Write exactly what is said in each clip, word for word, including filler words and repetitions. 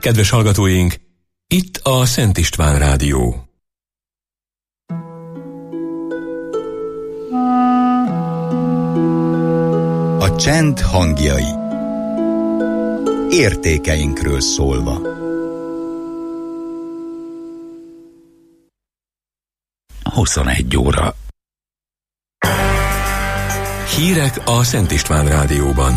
Kedves hallgatóink, itt a Szent István Rádió. A csend hangjai. Értékeinkről szólva. huszonegy óra. Hírek a Szent István Rádióban.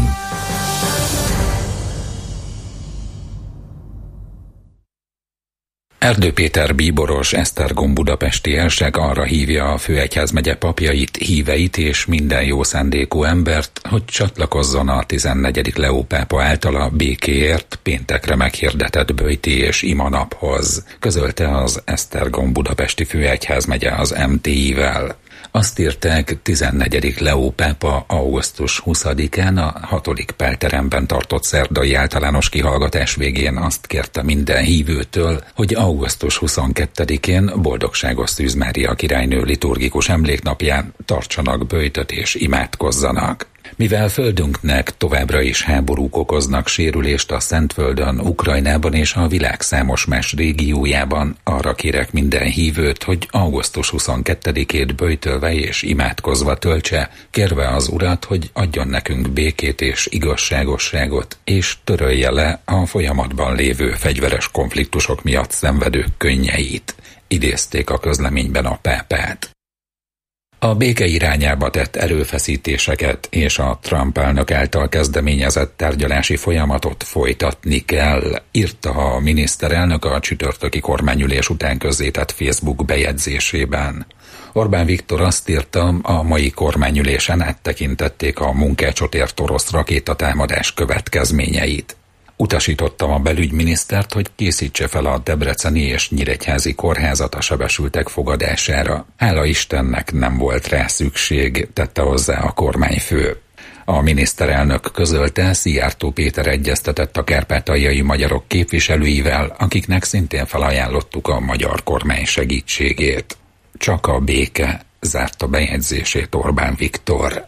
Erdő Péter bíboros Esztergom budapesti érsek arra hívja a főegyházmegye papjait, híveit és minden jó szándékú embert, hogy csatlakozzon a tizennegyedik Leó pápa által a békéért péntekre meghirdetett böjti és imanaphoz, közölte az Esztergom budapesti főegyházmegye az em té i-vel. Azt írták, tizennegyedik Leó pápa augusztus huszadikán a hatodik Pálteremben tartott szerdai általános kihallgatás végén azt kérte minden hívőtől, hogy augusztus huszonkettedikén Boldogságos Szűz Mária királynő liturgikus emléknapján tartsanak böjtöt és imádkozzanak. Mivel földünknek továbbra is háborúk okoznak sérülést a Szentföldön, Ukrajnában és a világ számos más régiójában, arra kérek minden hívőt, hogy augusztus huszonkettedikét böjtölve és imádkozva töltse, kérve az Urat, hogy adjon nekünk békét és igazságosságot, és törölje le a folyamatban lévő fegyveres konfliktusok miatt szenvedők könnyeit, idézték a közleményben a pápát. A béke irányába tett erőfeszítéseket és a Trump elnök által kezdeményezett tárgyalási folyamatot folytatni kell, írta a miniszterelnök a csütörtöki kormányülés után közzétett Facebook bejegyzésében. Orbán Viktor azt írta, a mai kormányülésen áttekintették a munkácsot ért orosz rakétatámadás következményeit. Utasítottam a belügyminisztert, hogy készítse fel a debreceni és nyíregyházi kórházat a sebesültek fogadására. Hála Istennek nem volt rá szükség, tette hozzá a kormányfő. A miniszterelnök közölte, Szijjártó Péter egyeztetett a kárpátaljai magyarok képviselőivel, akiknek szintén felajánlottuk a magyar kormány segítségét. Csak a béke, zárta bejegyzését Orbán Viktor.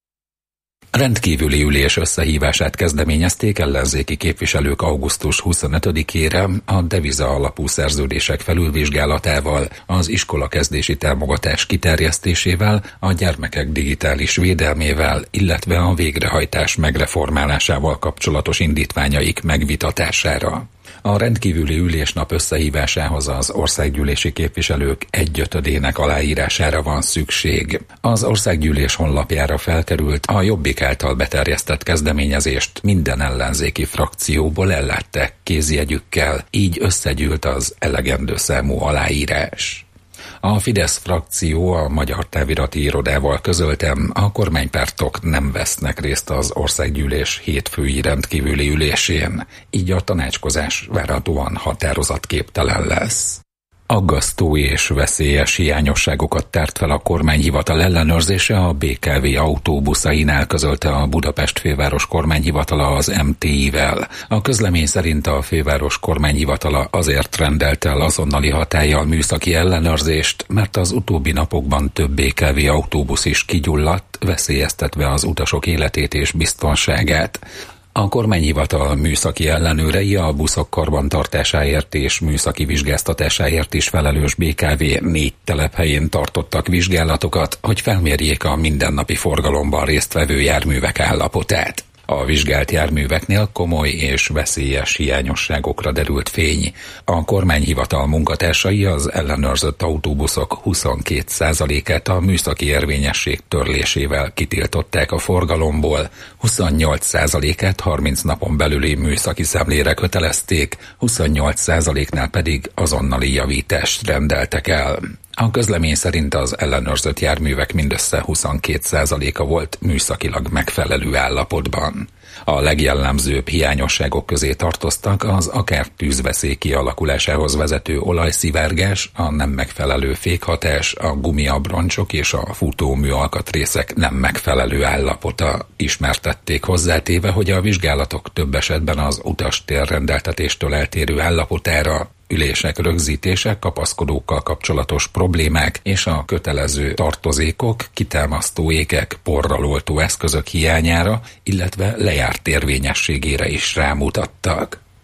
Rendkívüli ülés összehívását kezdeményezték ellenzéki képviselők augusztus huszonötödikére a deviza alapú szerződések felülvizsgálatával, az iskolakezdési támogatás kiterjesztésével, a gyermekek digitális védelmével, illetve a végrehajtás megreformálásával kapcsolatos indítványaik megvitatására. A rendkívüli ülésnap összehívásához az országgyűlési képviselők egyötödének aláírására van szükség. Az országgyűlés honlapjára felkerült a Jobbik által beterjesztett kezdeményezést minden ellenzéki frakcióból ellátták kézjegyükkel, így összegyűlt az elegendő számú aláírás. A Fidesz frakció a Magyar Távirati Irodával közölte, a kormánypártok nem vesznek részt az országgyűlés hétfői rendkívüli ülésén, így a tanácskozás várhatóan határozatképtelen lesz. Aggasztó és veszélyes hiányosságokat tárt fel a kormányhivatal ellenőrzése a bé ká vé autóbuszainál, közölte a Budapest főváros kormányhivatala az em té i-vel. A közlemény szerint a főváros kormányhivatala azért rendelt el azonnali hatállyal műszaki ellenőrzést, mert az utóbbi napokban több bé ká vé autóbusz is kigyulladt, veszélyeztetve az utasok életét és biztonságát. A kormányhivatal műszaki ellenőrei a buszok karbantartásáért és műszaki vizsgáztatásáért is felelős bé ká vé négy telephelyén tartottak vizsgálatokat, hogy felmérjék a mindennapi forgalomban résztvevő járművek állapotát. A vizsgált járműveknél komoly és veszélyes hiányosságokra derült fény. A kormányhivatal munkatársai az ellenőrzött autóbuszok huszonkét százalékát a műszaki érvényesség törlésével kitiltották a forgalomból, huszonnyolc százalékát harminc napon belüli műszaki szemlére kötelezték, huszonnyolc százaléknál pedig azonnali javítást rendeltek el. A közlemény szerint az ellenőrzött járművek mindössze huszonkét százaléka volt műszakilag megfelelő állapotban. A legjellemzőbb hiányosságok közé tartoztak az akár tűzveszély kialakulásához vezető olajszivárgás, a nem megfelelő fékhatás, a gumiabroncsok és a futómű alkatrészek nem megfelelő állapota, ismertették, hozzátéve, hogy a vizsgálatok több esetben az utastér rendeltetéstől eltérő állapotára, ülések rögzítések, kapaszkodókkal kapcsolatos problémák és a kötelező tartozékok, kitámasztó ékek, porral oltó eszközök hiányára, illetve lejárt érvényességére is rámutattak.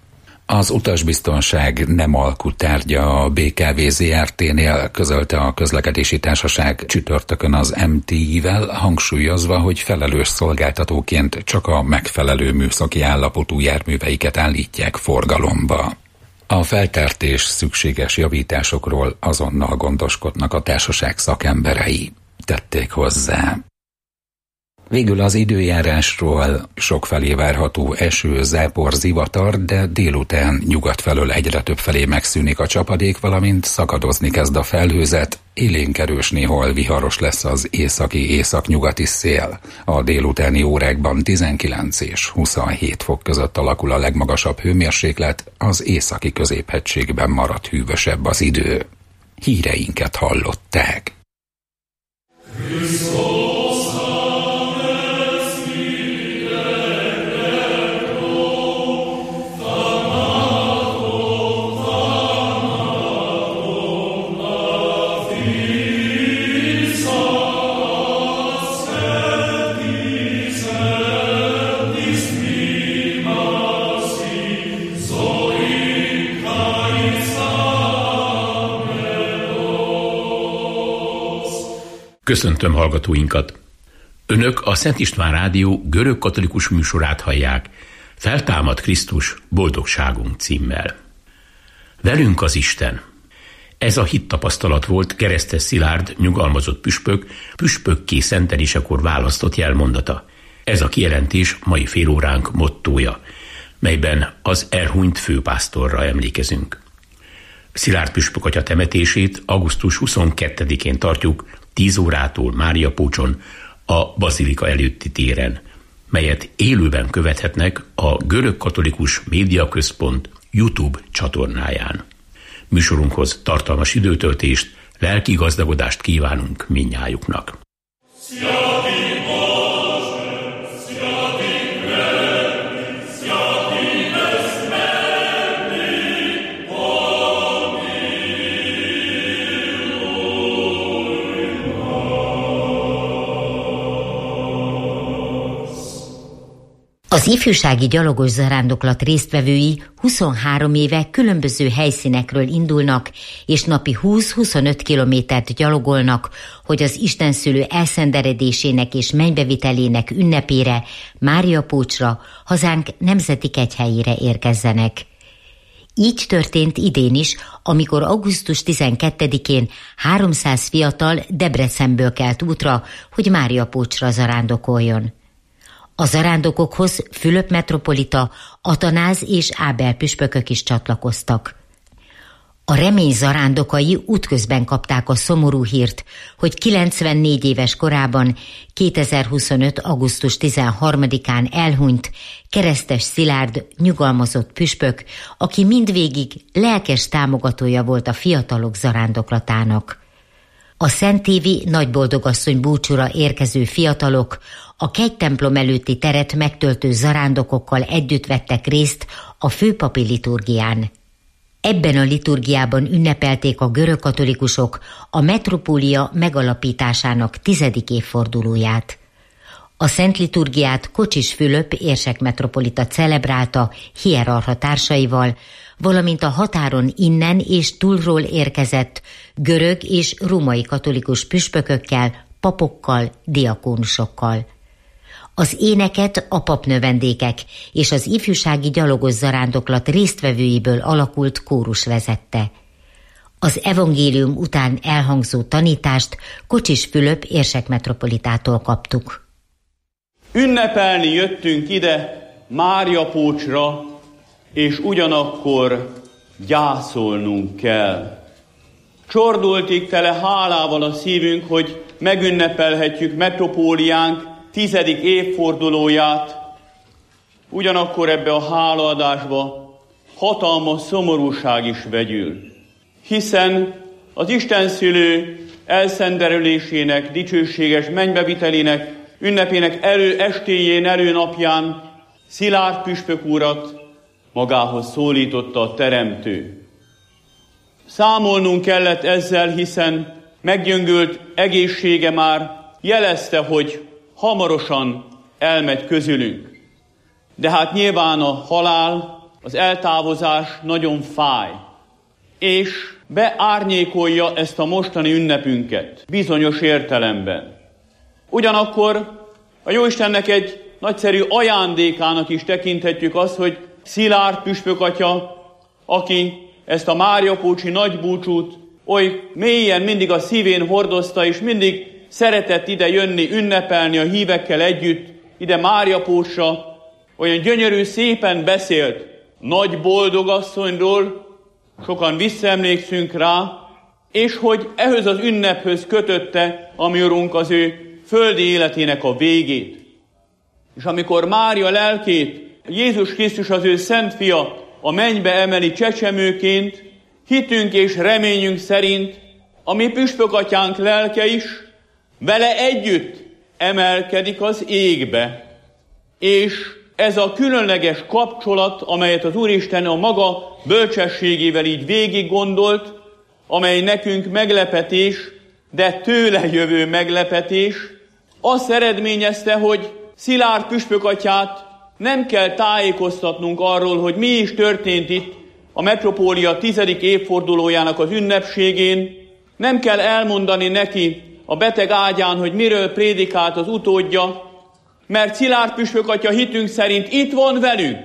Az utasbiztonság nem alkutárgya a bé ká vé zé er té-nél, közölte a közlekedési társaság csütörtökön az em té i-vel, hangsúlyozva, hogy felelős szolgáltatóként csak a megfelelő műszaki állapotú járműveiket állítják forgalomba. A feltárt és szükséges javításokról azonnal gondoskodnak a társaság szakemberei, tették hozzá. Végül az időjárásról: sokfelé várható eső, zápor, zivatar, de délután nyugat felől egyre több felé megszűnik a csapadék, valamint szakadozni kezd a felhőzet, élénk erős, néhol viharos lesz az északi északnyugati szél. A délutáni órákban tizenkilenc és huszonhét fok között alakul a legmagasabb hőmérséklet, az északi középhegységben marad hűvösebb az idő. Híreinket hallották. Köszöntöm hallgatóinkat! Önök a Szent István Rádió görög-katolikus műsorát hallják, Feltámad Krisztus, boldogságunk címmel. Velünk az Isten. Ez a hittapasztalat volt Keresztes Szilárd nyugalmazott püspök püspökké szentelésekor választott jelmondata. Ez a kijelentés mai félóránk mottója, melyben az elhunyt főpásztorra emlékezünk. Szilárd püspök atya temetését augusztus huszonkettedikén tartjuk, tíz órától Máriapócson, a bazilika előtti téren, melyet élőben követhetnek a Görög-katolikus Médiaközpont YouTube csatornáján. Műsorunkhoz tartalmas időtöltést, lelki gazdagodást kívánunk mindnyájuknak. Az ifjúsági gyalogos zarándoklat résztvevői huszonhárom éve különböző helyszínekről indulnak, és napi húsz-huszonöt kilométert gyalogolnak, hogy az istenszülő elszenderedésének és mennybevitelének ünnepére, Máriapócsra, hazánk nemzeti kegyhelyére érkezzenek. Így történt idén is, amikor augusztus tizenkettedikén háromszáz fiatal Debrecenből kelt útra, hogy Máriapócsra zarándokoljon. A zarándokokhoz Fülöp metropolita, Atanáz és Ábel püspökök is csatlakoztak. A remény zarándokai útközben kapták a szomorú hírt, hogy kilencvennégy éves korában, kétezer-huszonöt. augusztus tizenharmadikán elhunyt Keresztes Szilárd nyugalmazott püspök, aki mindvégig lelkes támogatója volt a fiatalok zarándoklatának. A Szentévi Nagyboldogasszony búcsúra érkező fiatalok a kegytemplom előtti teret megtöltő zarándokokkal együtt vettek részt a főpapi liturgián. Ebben a liturgiában ünnepelték a görögkatolikusok a metropólia megalapításának tizedik évfordulóját. A szent liturgiát Kocsis Fülöp érsek metropolita celebrálta hierarcha társaival, valamint a határon innen és túlról érkezett görög és római katolikus püspökökkel, papokkal, diakónusokkal. Az éneket a papnövendékek és az ifjúsági gyalogos zarándoklat résztvevőiből alakult kórus vezette. Az evangélium után elhangzó tanítást Kocsis Fülöp érsek metropolitától kaptuk. Ünnepelni jöttünk ide Máriapócsra, és ugyanakkor gyászolnunk kell. Csordultig tele hálával a szívünk, hogy megünnepelhetjük metropóliánk tizedik évfordulóját. Ugyanakkor ebbe a hálaadásba hatalmas szomorúság is vegyül, hiszen az istenszülő elszenderülésének, dicsőséges mennybevitelének, ünnepének elő estéjén, előnapján Szilárd püspök urat magához szólította a Teremtő. Számolnunk kellett ezzel, hiszen meggyöngült egészsége már jelezte, hogy hamarosan elmegy közülünk. De hát nyilván a halál az eltávozás nagyon fáj, és beárnyékolja ezt a mostani ünnepünket bizonyos értelemben. Ugyanakkor a Jóistennek egy nagyszerű ajándékának is tekinthetjük azt, hogy Szilárd püspökatya, aki ezt a Máriapócsi nagybúcsút oly mélyen mindig a szívén hordozta, és mindig szeretett ide jönni, ünnepelni a hívekkel együtt, ide Máriapócsra, olyan gyönyörű, szépen beszélt nagy boldogasszonyról, sokan visszaemlékszünk rá, és hogy ehhez az ünnephöz kötötte a mi Urunk az ő földi életének a végét. És amikor Mária lelkét, Jézus Krisztus az ő szent fia a mennybe emeli csecsemőként, hitünk és reményünk szerint a mi püspökatyánk lelke is vele együtt emelkedik az égbe. És ez a különleges kapcsolat, amelyet az Úristen a maga bölcsességével így végig gondolt, amely nekünk meglepetés, de tőle jövő meglepetés, azt eredményezte, hogy Szilárd püspökatyát nem kell tájékoztatnunk arról, hogy mi is történt itt a metropólia tizedik évfordulójának az ünnepségén, nem kell elmondani neki a beteg ágyán, hogy miről prédikált az utódja, mert Szilárd püspökatya hitünk szerint itt van velünk,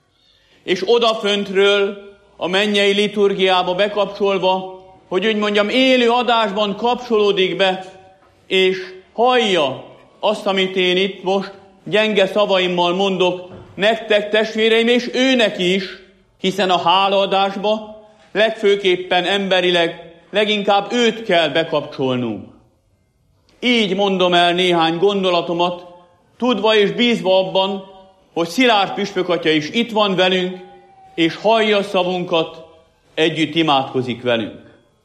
és odaföntről a mennyei liturgiába bekapcsolva, hogy úgy mondjam, élő adásban kapcsolódik be, és hallja azt, amit én itt most gyenge szavaimmal mondok nektek, testvéreim, és őnek is, hiszen a hálaadásba legfőképpen emberileg leginkább őt kell bekapcsolnunk. Így mondom el néhány gondolatomat, tudva és bízva abban, hogy Szilárd püspökatya is itt van velünk, és hallja szavunkat, együtt imádkozik velünk.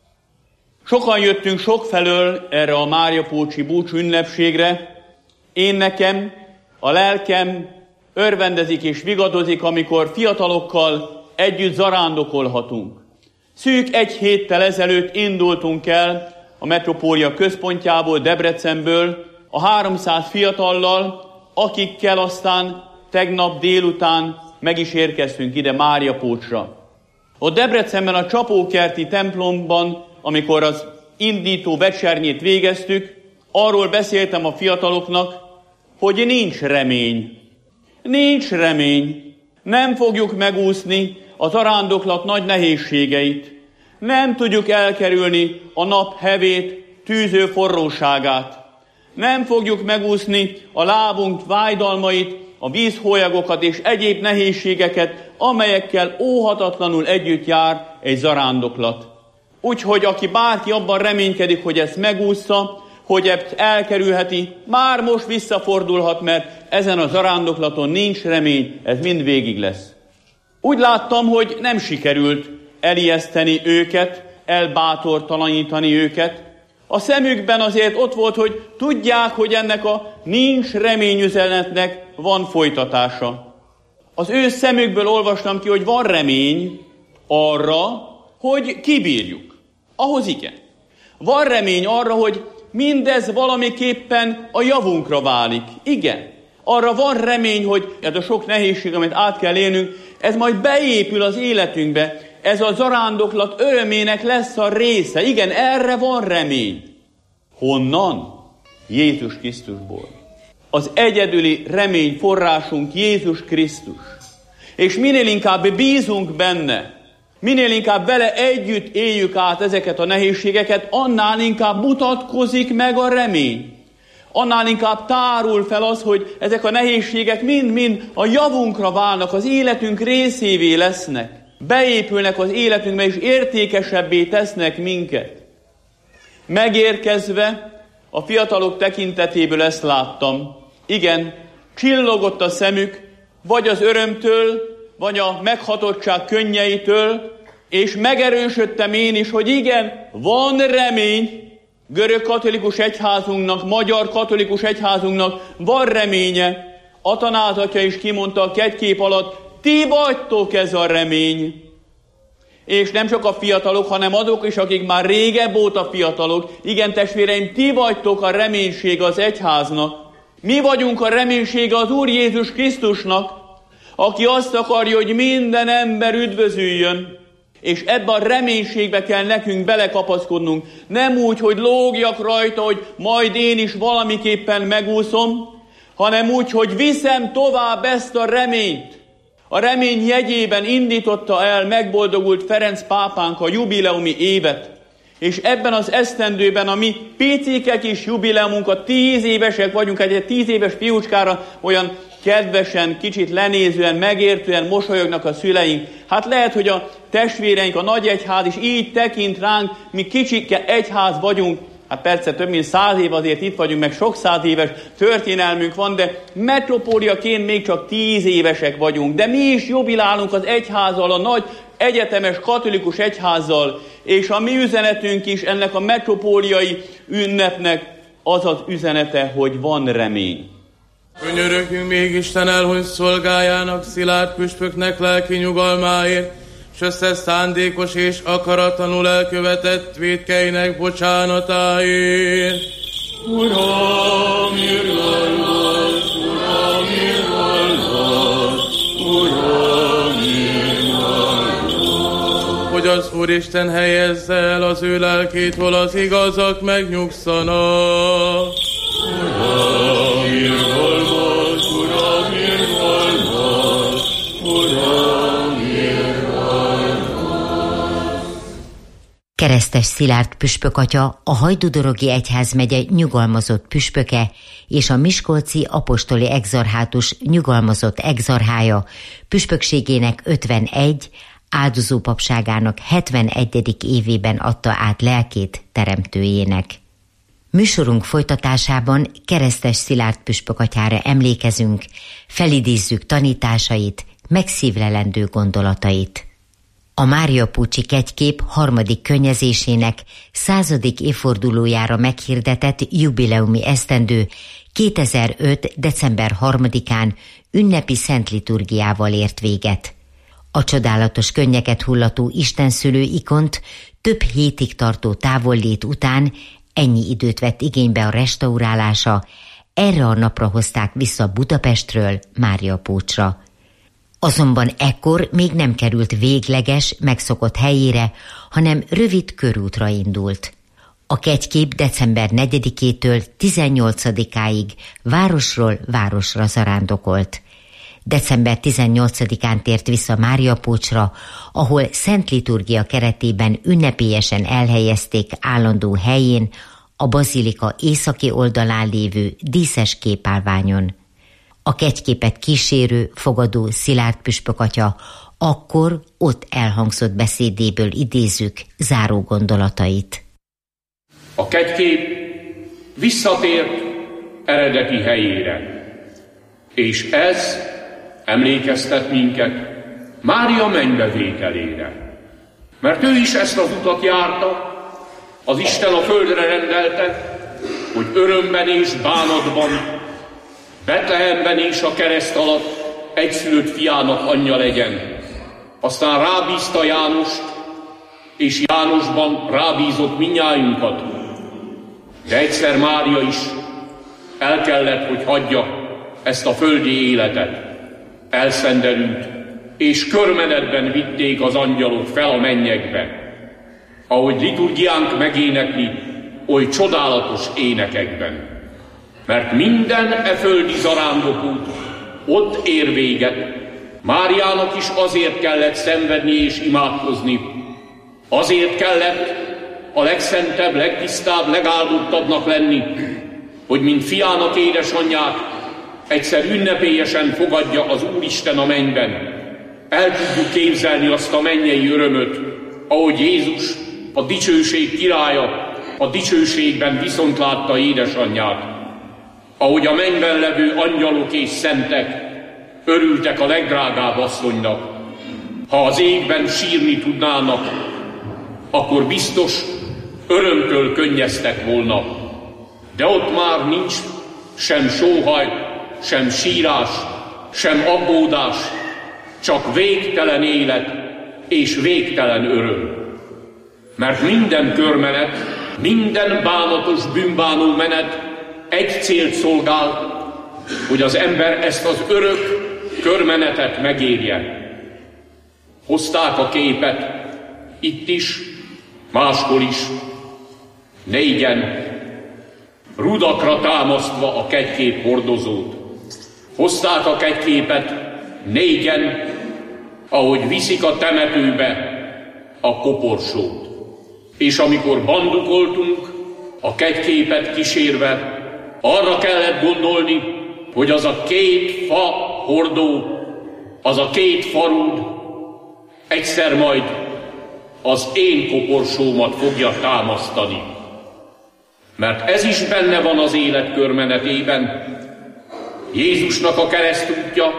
Sokan jöttünk sokfelől erre a Máriapócsi búcsú ünnepségre. Én nekem, a lelkem örvendezik és vigadozik, amikor fiatalokkal együtt zarándokolhatunk. Szűk egy héttel ezelőtt indultunk el a metropólia központjából, Debrecenből, a háromszáz fiatallal, akikkel aztán tegnap délután meg is érkeztünk ide Máriapócsra. Ott Debrecenben a Csapókerti templomban, amikor az indító vecsernyét végeztük, arról beszéltem a fiataloknak, hogy nincs remény. Nincs remény. Nem fogjuk megúszni az arándoklat nagy nehézségeit. Nem tudjuk elkerülni a nap hevét, tűző forróságát. Nem fogjuk megúszni a lábunk vájdalmait, a vízhólyagokat és egyéb nehézségeket, amelyekkel óhatatlanul együtt jár egy zarándoklat. Úgyhogy aki bárki abban reménykedik, hogy ezt megúszza, hogy ezt elkerülheti, már most visszafordulhat, mert ezen a zarándoklaton nincs remény, ez mind végig lesz. Úgy láttam, hogy nem sikerült elijeszteni őket, elbátortalanítani őket. A szemükben azért ott volt, hogy tudják, hogy ennek a nincs remény üzenetnek van folytatása. Az ő szemükből olvastam ki, hogy van remény arra, hogy kibírjuk. Ahhoz igen. Van remény arra, hogy mindez valamiképpen a javunkra válik. Igen. Arra van remény, hogy ez a sok nehézség, amit át kell élnünk, ez majd beépül az életünkbe. Ez a zarándoklat örömének lesz a része. Igen, erre van remény. Honnan? Jézus Krisztusból. Az egyedüli remény forrásunk Jézus Krisztus. És minél inkább bízunk benne, minél inkább vele együtt éljük át ezeket a nehézségeket, annál inkább mutatkozik meg a remény. Annál inkább tárul fel az, hogy ezek a nehézségek mind-mind a javunkra válnak, az életünk részévé lesznek. Beépülnek az életünkbe, és értékesebbé tesznek minket. Megérkezve a fiatalok tekintetéből ezt láttam. Igen, csillogott a szemük, vagy az örömtől, vagy a meghatottság könnyeitől, és megerősödtem én is, hogy igen, van remény, görög katolikus egyházunknak, magyar katolikus egyházunknak van reménye. Atanáz atya is kimondta a kegykép alatt, ti vagytok ez a remény. És nem csak a fiatalok, hanem azok is, akik már régebb óta fiatalok. Igen, testvéreim, ti vagytok a reménység az egyháznak. Mi vagyunk a reménysége az Úr Jézus Krisztusnak, aki azt akarja, hogy minden ember üdvözüljön, és ebben a reménységbe kell nekünk belekapaszkodnunk. Nem úgy, hogy lógjak rajta, hogy majd én is valamiképpen megúszom, hanem úgy, hogy viszem tovább ezt a reményt. A remény jegyében indította el megboldogult Ferenc pápánk a jubileumi évet. És ebben az esztendőben a mi picike kis jubileumunkat, tíz évesek vagyunk, egy tíz éves fiúcskára olyan kedvesen, kicsit lenézően, megértően mosolyognak a szüleink. Hát lehet, hogy a testvéreink, a nagy egyház is így tekint ránk, mi kicsike egyház vagyunk. Hát persze több mint száz év azért itt vagyunk, meg sok száz éves történelmünk van, de metropóliaként még csak tíz évesek vagyunk. De mi is jubilálunk az egyházzal, a nagy egyetemes katolikus egyházzal, és a mi üzenetünk is ennek a metropóliai ünnepnek az az üzenete, hogy van remény. Könyörögjünk még Isten el, hogy szolgájának szilárd püspöknek lelki nyugalmáért, s összes szándékos és akaratlanul elkövetett vétkeinek bocsánatáért. Uram, irgalmas, Uram, irgalmas, Uram, irgalmas. Hogy az Úristen helyezze el az ő lelkét, hol az igazak megnyugszanak. Uram, irgalmas, Uram, irgalmas, Uram, irgalmas. Keresztes Szilárd püspökatya, a Hajdúdorogi Egyházmegye nyugalmazott püspöke és a miskolci apostoli exarchátus nyugalmazott exarchája püspökségének ötvenegy, áldozópapságának hetvenegyedik évében adta át lelkét teremtőjének. Műsorunk folytatásában Keresztes Szilárd püspökatyára emlékezünk, felidézzük tanításait, megszívlelendő gondolatait. A Mária Pucci kegykép harmadik könnyezésének századik évfordulójára meghirdetett jubileumi esztendő kétezer-öt. december harmadikán ünnepi szent liturgiával ért véget. A csodálatos könnyeket hullató istenszülő ikont több hétig tartó távollét után ennyi időt vett igénybe a restaurálása, erre a napra hozták vissza Budapestről Máriapócsra. Azonban ekkor még nem került végleges, megszokott helyére, hanem rövid körútra indult. A kegykép december negyedikétől tizennyolcadikáig városról városra zarándokolt. december tizennyolcadikán tért vissza Máriapócsra, ahol szent liturgia keretében ünnepélyesen elhelyezték állandó helyén, a bazilika északi oldalán lévő díszes képállványon. A kegyképet kísérő, fogadó Szilárd püspökatya akkor ott elhangzott beszédéből idézzük záró gondolatait. A kegykép visszatért eredeti helyére, és ez emlékeztet minket Mária mennybe vételére. Mert ő is ezt az utat járta, az Isten a földre rendelte, hogy örömben és bánatban, Betlehemben és a kereszt alatt egyszülött fiának anyja legyen. Aztán rábízta Jánust, és Jánosban rábízott mindnyájunkat. De egyszer Mária is el kellett, hogy hagyja ezt a földi életet. Elszenderült, és körmenetben vitték az angyalok fel a mennyekbe. Ahogy liturgiánk megénekli, oly csodálatos énekekben. Mert minden e földi zarándokút ott ér véget. Máriának is azért kellett szenvedni és imádkozni. Azért kellett a legszentebb, legtisztább, legáldottabbnak lenni, hogy mint fiának édesanyját egyszer ünnepélyesen fogadja az Úristen a mennyben. El tudjuk képzelni azt a mennyei örömöt, ahogy Jézus, a dicsőség királya, a dicsőségben viszont látta édesanyját. Ahogy a mennyben levő angyalok és szentek örültek a legdrágább asszonynak. Ha az égben sírni tudnának, akkor biztos örömtől könnyeztek volna. De ott már nincs sem sóhaj, sem sírás, sem aggódás, csak végtelen élet és végtelen öröm. Mert minden körmenet, minden bánatos bűnbánó menet egy célt szolgál, hogy az ember ezt az örök körmenetet megérje. Hozták a képet, itt is, máshol is, négyen, rudakra támasztva a kegykép hordozót. Hozták a kegyképet négyen, ahogy viszik a temetőbe a koporsót. És amikor bandukoltunk, a kegyképet kísérve, arra kellett gondolni, hogy az a két fa hordó, az a két farud egyszer majd az én koporsómat fogja támasztani. Mert ez is benne van az élet körmenetében. Jézusnak a keresztútja,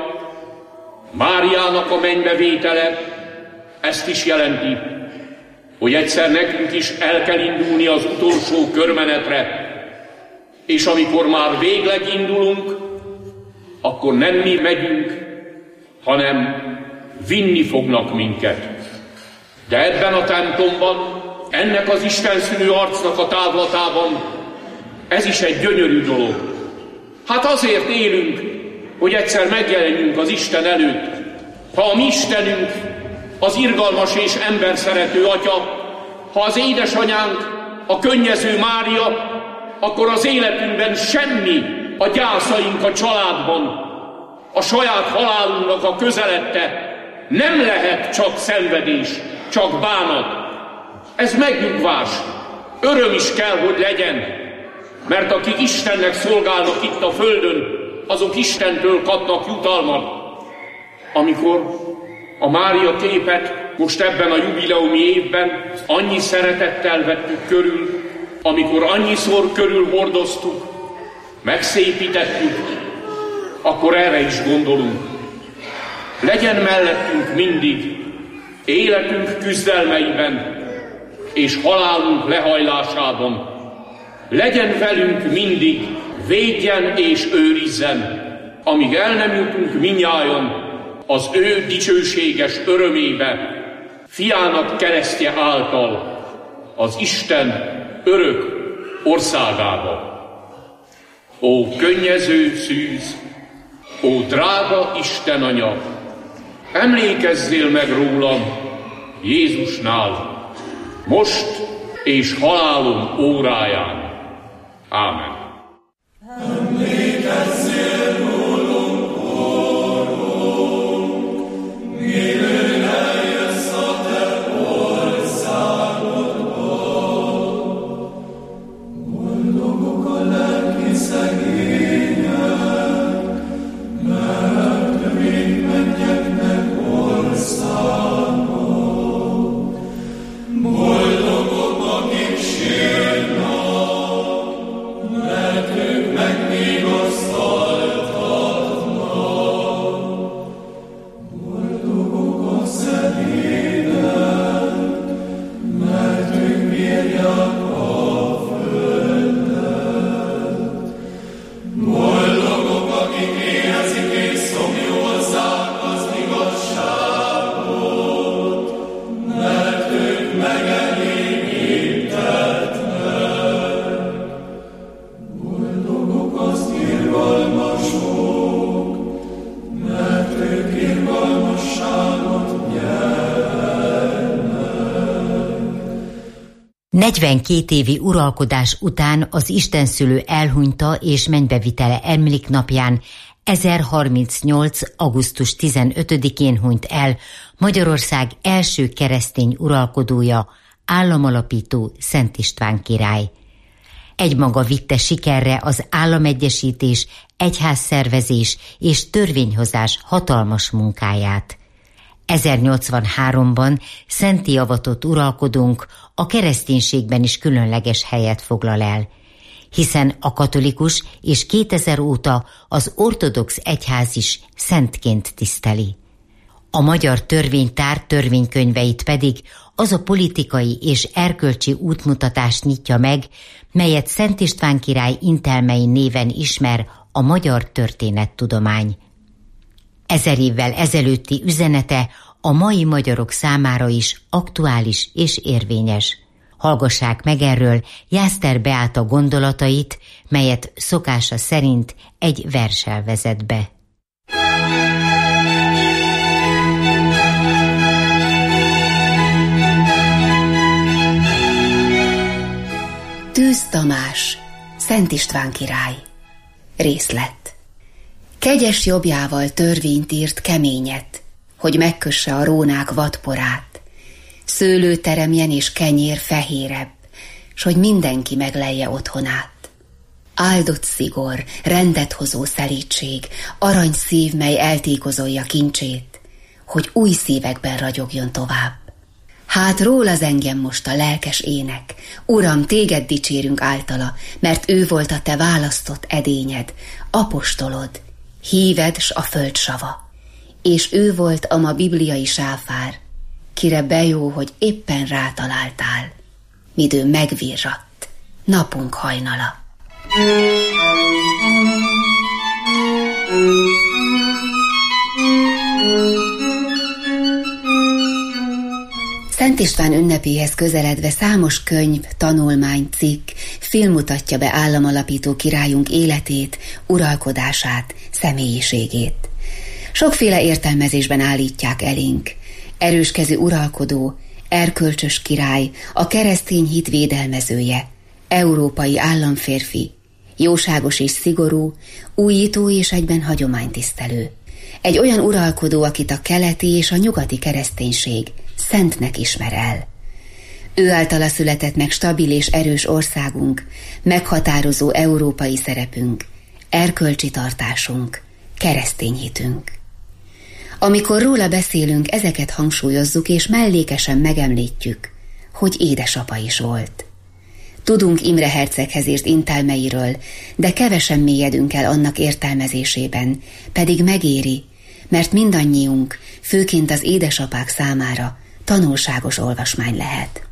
Máriának a mennybevétele ezt is jelenti, hogy egyszer nekünk is el kell indulni az utolsó körmenetre, és amikor már végleg indulunk, akkor nem mi megyünk, hanem vinni fognak minket. De ebben a templomban, ennek az istenszülő arcnak a távlatában, ez is egy gyönyörű dolog. Hát azért élünk, hogy egyszer megjelenjünk az Isten előtt. Ha a mi Istenünk az irgalmas és emberszerető Atya, ha az édesanyánk a könnyező Mária, akkor az életünkben semmi a gyászaink a családban, a saját halálunknak a közelette nem lehet csak szenvedés, csak bánat. Ez megnyugvás, öröm is kell, hogy legyen, mert akik Istennek szolgálnak itt a földön, azok Istentől kapnak jutalmat. Amikor a Mária képet most ebben a jubileumi évben annyi szeretettel vettük körül, amikor annyiszor körül hordoztuk, megszépítettük, akkor erre is gondolunk. Legyen mellettünk mindig, életünk küzdelmeiben és halálunk lehajlásában. Legyen velünk mindig, védjen és őrizzen, amíg el nem jutunk mindnyájan az ő dicsőséges örömébe, fiának keresztje által, az Isten örök országába. Ó könnyező szűz, ó drága Isten Anya, emlékezzél meg rólam Jézusnál, most és halálom óráján. Ámen. Emlékezzél rólunk, Urunk, mire eljössz a te országodba. Boldogok a lelki szegények, mert még mennyeknek országok. Boldogok, akik sírnak, mert ők megvigasztaltatnak. Boldogok a szentélyek, mert ők bírják a földet. Boldogok, akik éhezik és szomjózzák az igazságot, mert ők megelégítetnek. Boldogok az irgalmasok, mert ők irgalmasságot nyernek. negyvenkét évi uralkodás után az istenszülő elhunyta és mennybevitele emléknapján ezerharmincnyolc. augusztus tizenötödikén hunyt el Magyarország első keresztény uralkodója, államalapító Szent István király. Egymaga vitte sikerre az államegyesítés, egyházszervezés és törvényhozás hatalmas munkáját. ezernyolcvanháromban szentté avatott uralkodónk a kereszténységben is különleges helyet foglal el, hiszen a katolikus és kétezer óta az ortodox egyház is szentként tiszteli. A magyar törvénytár törvénykönyveit pedig az a politikai és erkölcsi útmutatást nyitja meg, melyet Szent István király intelmei néven ismer a magyar történettudomány. Ezer évvel ezelőtti üzenete a mai magyarok számára is aktuális és érvényes. Hallgassák meg erről Jászter Beáta gondolatait, melyet szokása szerint egy verssel vezet be. Szent István király. Részlet. Kegyes jobbjával törvényt írt keményet, hogy megkösse a rónák vadporát. Szőlő teremjen és kenyér fehérebb, s hogy mindenki meglelje otthonát. Áldott szigor, rendet hozó szelídség, arany szív, mely eltékozolja kincsét, hogy új szívekben ragyogjon tovább. Hát róla zengjen most a lelkes ének, Uram, téged dicsérünk általa, mert ő volt a te választott edényed, apostolod, híved s a föld sava. És ő volt a ma bibliai sáfár, kire bejó, hogy éppen rátaláltál, midő megvirratt, napunk hajnala. Szent István ünnepéhez közeledve számos könyv, tanulmány, cikk, film mutatja be államalapító királyunk életét, uralkodását, személyiségét. Sokféle értelmezésben állítják elénk. Erőskezű uralkodó, erkölcsös király, a keresztény hit védelmezője, európai államférfi, jóságos és szigorú, újító és egyben hagyománytisztelő. Egy olyan uralkodó, akit a keleti és a nyugati kereszténység szentnek ismer el. Ő általa született meg stabil és erős országunk, meghatározó európai szerepünk, erkölcsi tartásunk, keresztény hitünk. Amikor róla beszélünk, ezeket hangsúlyozzuk és mellékesen megemlítjük, hogy édesapa is volt. Tudunk Imre herceghez írt intelmeiről, de kevesen mélyedünk el annak értelmezésében, pedig megéri, mert mindannyiunk, főként az édesapák számára tanulságos olvasmány lehet.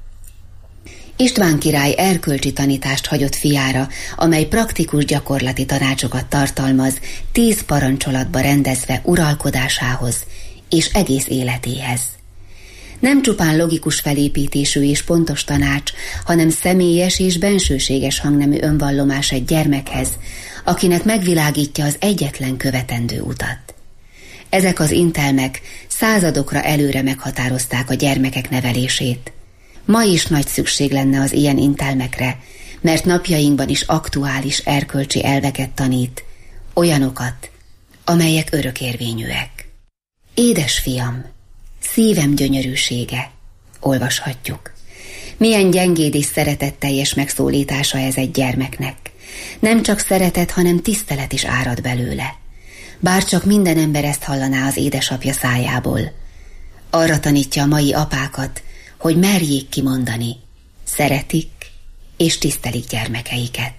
István király erkölcsi tanítást hagyott fiára, amely praktikus gyakorlati tanácsokat tartalmaz, tíz parancsolatba rendezve uralkodásához és egész életéhez. Nem csupán logikus felépítésű és pontos tanács, hanem személyes és bensőséges hangnemű önvallomás egy gyermekhez, akinek megvilágítja az egyetlen követendő utat. Ezek az intelmek századokra előre meghatározták a gyermekek nevelését. Ma is nagy szükség lenne az ilyen intelmekre, mert napjainkban is aktuális erkölcsi elveket tanít, olyanokat, amelyek örökérvényűek. Édes fiam, szívem gyönyörűsége, olvashatjuk. Milyen gyengéd és szeretetteljes megszólítása ez egy gyermeknek. Nem csak szeretet, hanem tisztelet is árad belőle. Bárcsak minden ember ezt hallaná az édesapja szájából. Arra tanítja a mai apákat, hogy merjék kimondani, szeretik és tisztelik gyermekeiket.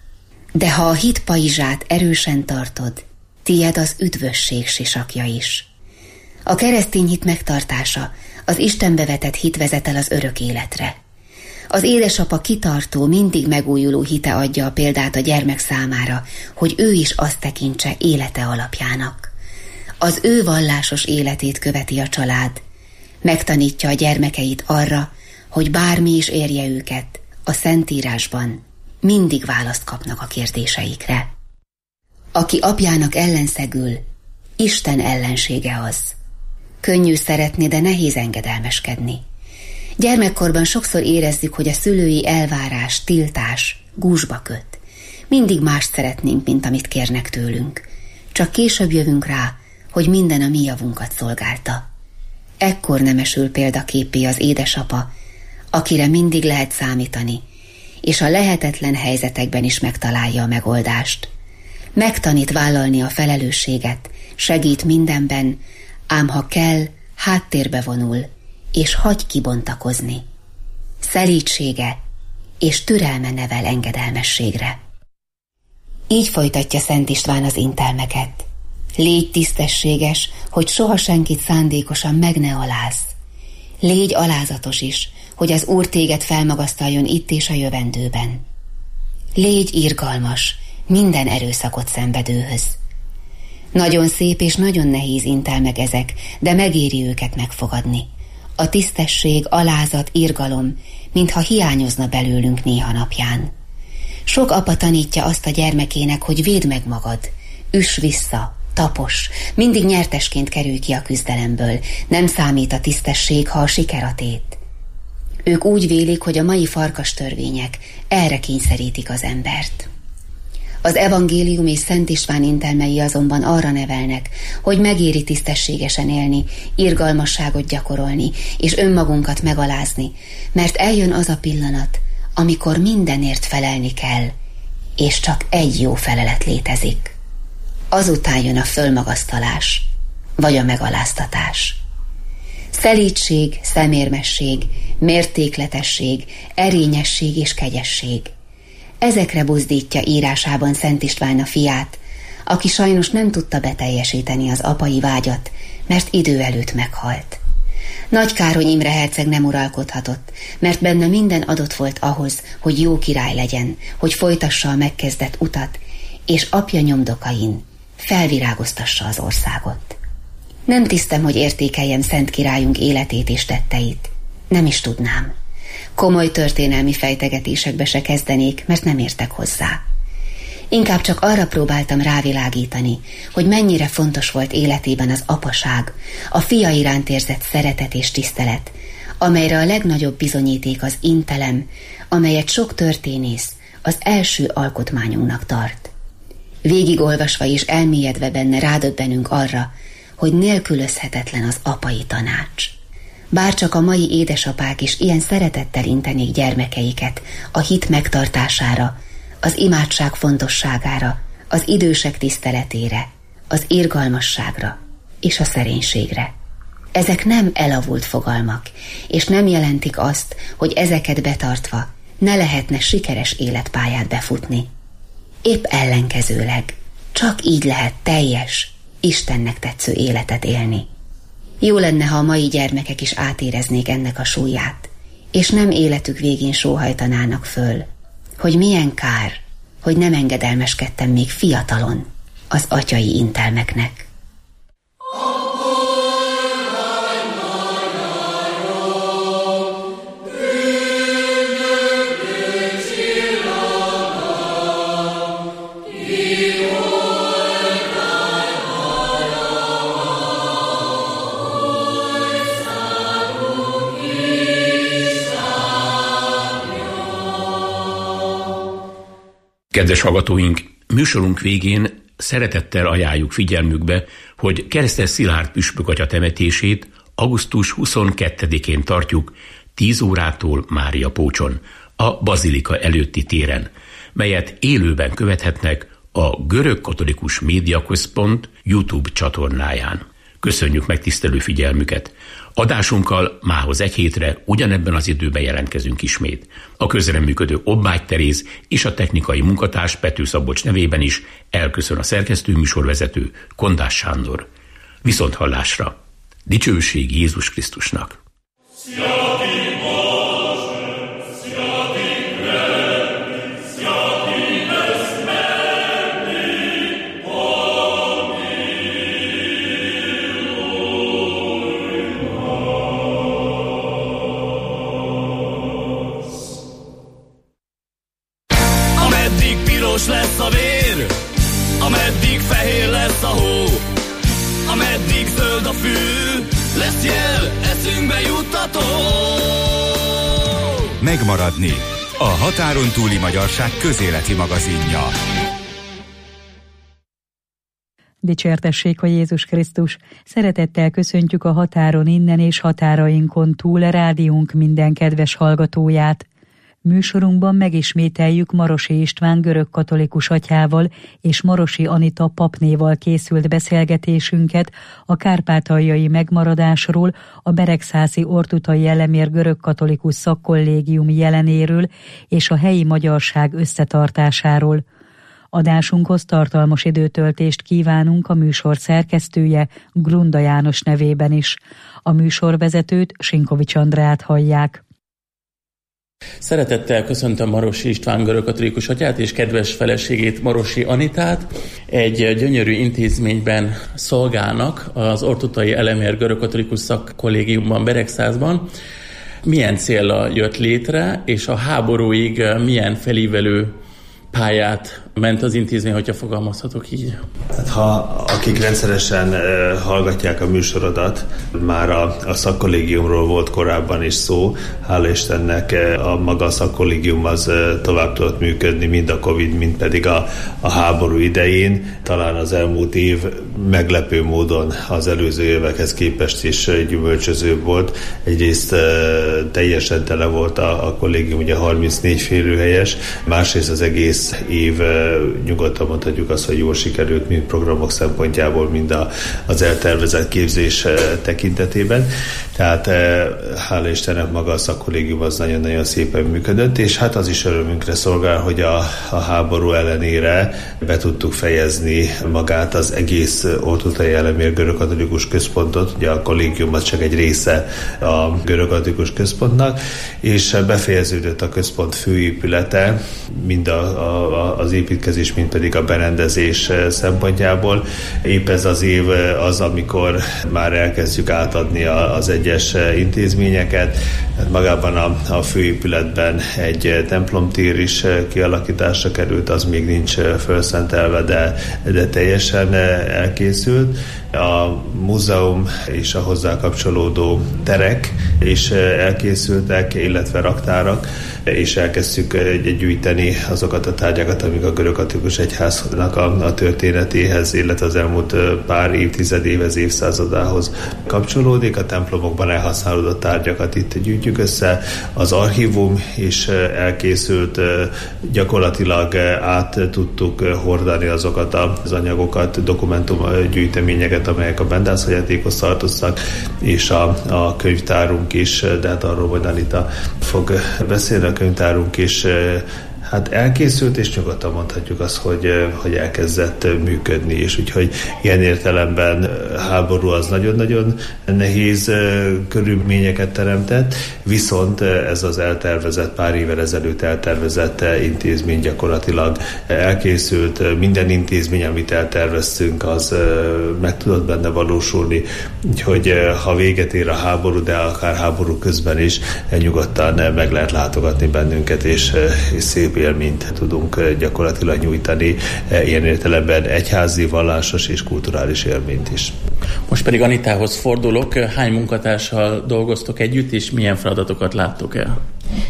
De ha a hit pajzsát erősen tartod, tied az üdvösség sisakja is. A keresztény hit megtartása, az Istenbe vetett hit vezet el az örök életre. Az édesapa kitartó, mindig megújuló hite adja a példát a gyermek számára, hogy ő is azt tekintse élete alapjának. Az ő vallásos életét követi a család, megtanítja a gyermekeit arra, hogy bármi is érje őket, a Szentírásban mindig választ kapnak a kérdéseikre. Aki apjának ellenszegül, Isten ellensége az. Könnyű szeretni, de nehéz engedelmeskedni. Gyermekkorban sokszor érezzük, hogy a szülői elvárás, tiltás gúzsba köt. Mindig mást szeretnénk, mint amit kérnek tőlünk. Csak később jövünk rá, hogy minden a mi javunkat szolgálta. Ekkor nemesül példaképé az édesapa, akire mindig lehet számítani, és a lehetetlen helyzetekben is megtalálja a megoldást. Megtanít vállalni a felelősséget, segít mindenben, ám ha kell, háttérbe vonul, és hagy kibontakozni. Szelídsége és türelme nevel engedelmességre. Így folytatja Szent István az intelmeket. Légy tisztességes, hogy soha senkit szándékosan meg ne alázz. Légy alázatos is, hogy az Úr téged felmagasztaljon itt és a jövendőben. Légy irgalmas minden erőszakot szenvedőhöz. Nagyon szép és nagyon nehéz intelmek ezek, de megéri őket megfogadni. A tisztesség, alázat, irgalom, mintha hiányozna belőlünk néha napján. Sok apa tanítja azt a gyermekének, hogy védd meg magad, üss vissza, tapos, mindig nyertesként kerülj ki a küzdelemből, nem számít a tisztesség, ha a siker a tét. Ők úgy vélik, hogy a mai farkas törvények erre kényszerítik az embert. Az evangélium és Szent István intelmei azonban arra nevelnek, hogy megéri tisztességesen élni, irgalmasságot gyakorolni, és önmagunkat megalázni, mert eljön az a pillanat, amikor mindenért felelni kell, és csak egy jó felelet létezik. Azután jön a fölmagasztalás, vagy a megaláztatás. Szelídség, szemérmesség, mértékletesség, erényesség és kegyesség. Ezekre buzdítja írásában Szent István a fiát, aki sajnos nem tudta beteljesíteni az apai vágyat, mert idő előtt meghalt. Nagy kár, hogy Imre herceg nem uralkodhatott, mert benne minden adott volt ahhoz, hogy jó király legyen, hogy folytassa a megkezdett utat, és apja nyomdokain felvirágoztassa az országot. Nem tisztem, hogy értékeljem szent királyunk életét és tetteit. Nem is tudnám. Komoly történelmi fejtegetésekbe se kezdenék, mert nem értek hozzá. Inkább csak arra próbáltam rávilágítani, hogy mennyire fontos volt életében az apaság, a fia iránt érzett szeretet és tisztelet, amelyre a legnagyobb bizonyíték az intelem, amelyet sok történész az első alkotmányunknak tart. Végigolvasva és elmélyedve benne rádöbbenünk arra, hogy nélkülözhetetlen az apai tanács. Bárcsak a mai édesapák is ilyen szeretettel intenék gyermekeiket a hit megtartására, az imádság fontosságára, az idősek tiszteletére, az irgalmasságra és a szerénységre. Ezek nem elavult fogalmak, és nem jelentik azt, hogy ezeket betartva ne lehetne sikeres életpályát befutni. Épp ellenkezőleg, csak így lehet teljes, Istennek tetsző életet élni. Jó lenne, ha a mai gyermekek is átéreznék ennek a súlyát, és nem életük végén sóhajtanának föl, hogy milyen kár, hogy nem engedelmeskedtem még fiatalon az atyai intelmeknek. Kedves hallgatóink, műsorunk végén szeretettel ajánljuk figyelmükbe, hogy Keresztes Szilárd püspök atya temetését augusztus huszonkettedikén tartjuk tíz órától Mária Pócson, a Bazilika előtti téren, melyet élőben követhetnek a Görög Katolikus Média Központ YouTube csatornáján. Köszönjük megtisztelő figyelmüket! Adásunkkal mához egy hétre ugyanebben az időben jelentkezünk ismét. A közreműködő Obbágy Teréz és a technikai munkatárs Pető Szabolcs nevében is elköszön a szerkesztő műsorvezető Kondás Sándor. Viszonthallásra! Dicsőség Jézus Krisztusnak! Lesz a vér, ameddig fehér lesz a hó, ameddig zöld a fű, lesz jel, eszünkbe juttató. Megmaradni. A határon túli magyarság közéleti magazinja. Dicsértessék a Jézus Krisztus! Szeretettel köszöntjük a határon innen és határainkon túl a rádiónk minden kedves hallgatóját. Műsorunkban megismételjük Marosi István görögkatolikus atyával és Marosi Anita papnéval készült beszélgetésünket a kárpátaljai megmaradásról, a Beregszászi Ortutai Elemér görögkatolikus szakkollégium jelenéről és a helyi magyarság összetartásáról. Adásunkhoz tartalmas időtöltést kívánunk a műsor szerkesztője Grunda János nevében is. A műsorvezetőt, Sinkovics Andrát hallják. Szeretettel köszöntöm Marosi István görögkatolikus atyát és kedves feleségét, Marosi Anitát. Egy gyönyörű intézményben szolgálnak az Ortutai Elemér görögkatolikus szakkollégiumban, Beregszászban. Milyen céllal jött létre, és a háborúig milyen felívelő pályát ment az intézmény, hogyha fogalmazhatok így? Hát ha akik rendszeresen uh, hallgatják a műsorodat, már a, a szakkollégiumról volt korábban is szó, hála Istennek a maga a szakkollégium az uh, tovább tudott működni, mind a Covid, mind pedig a, a háború idején. Talán az elmúlt év meglepő módon az előző évekhez képest is gyümölcsözőbb volt. Egyrészt uh, teljesen tele volt a, a kollégium, ugye harmincnégy férőhelyes, másrészt az egész év uh, nyugodtan mondhatjuk azt, hogy jól sikerült, mind programok szempontjából, mind a, az eltervezett képzés uh, tekintetében. Tehát uh, hála Istennek maga a szakkollégium az nagyon-nagyon szépen működött, és hát az is örömünkre szolgál, hogy a, a háború ellenére be tudtuk fejezni magát az egész Ortuttai Elemér Görögkatolikus Központot, ugye a kollégium az csak egy része a Görögkatolikus Központnak, és befejeződött a központ főépülete, mind a, a, az építkezés, mind pedig a berendezés szempontjából. Épp ez az év az, amikor már elkezdjük átadni az egyes intézményeket. Magában a, a főépületben egy templomtér is kialakításra került, az még nincs felszentelve, de, de teljesen elkészült. A múzeum és a hozzá kapcsolódó terek is elkészültek, illetve raktárak, és elkezdtük gyűjteni azokat a tárgyakat, amik a görögkatolikus egyháznak a, a történetéhez, illetve az elmúlt pár évtizedéhez, évszázadához kapcsolódik. A templomokban elhasználódott tárgyakat itt gyűjtjük össze. Az archívum is elkészült, gyakorlatilag át tudtuk hordani azokat az anyagokat, dokumentumgyűjteményeket, amelyek a bendászhagyatékhoz tartoztak, és a, a könyvtárunk is, de hát arról majd Anita fog beszélni, a könyvtárunk is hát elkészült, és nyugodtan mondhatjuk azt, hogy, hogy elkezdett működni, és úgyhogy ilyen értelemben háború az nagyon-nagyon nehéz körülményeket teremtett, viszont ez az eltervezett, pár évvel ezelőtt eltervezett intézmény gyakorlatilag elkészült, minden intézmény, amit elterveztünk, az meg tudott benne valósulni, úgyhogy ha véget ér a háború, de akár háború közben is nyugodtan meg lehet látogatni bennünket, és, és szép élményt tudunk gyakorlatilag nyújtani, ilyen értelemben egyházi, vallásos és kulturális élményt is. Most pedig Anitához fordulok. Hány munkatársal dolgoztok együtt, és milyen feladatokat láttok el?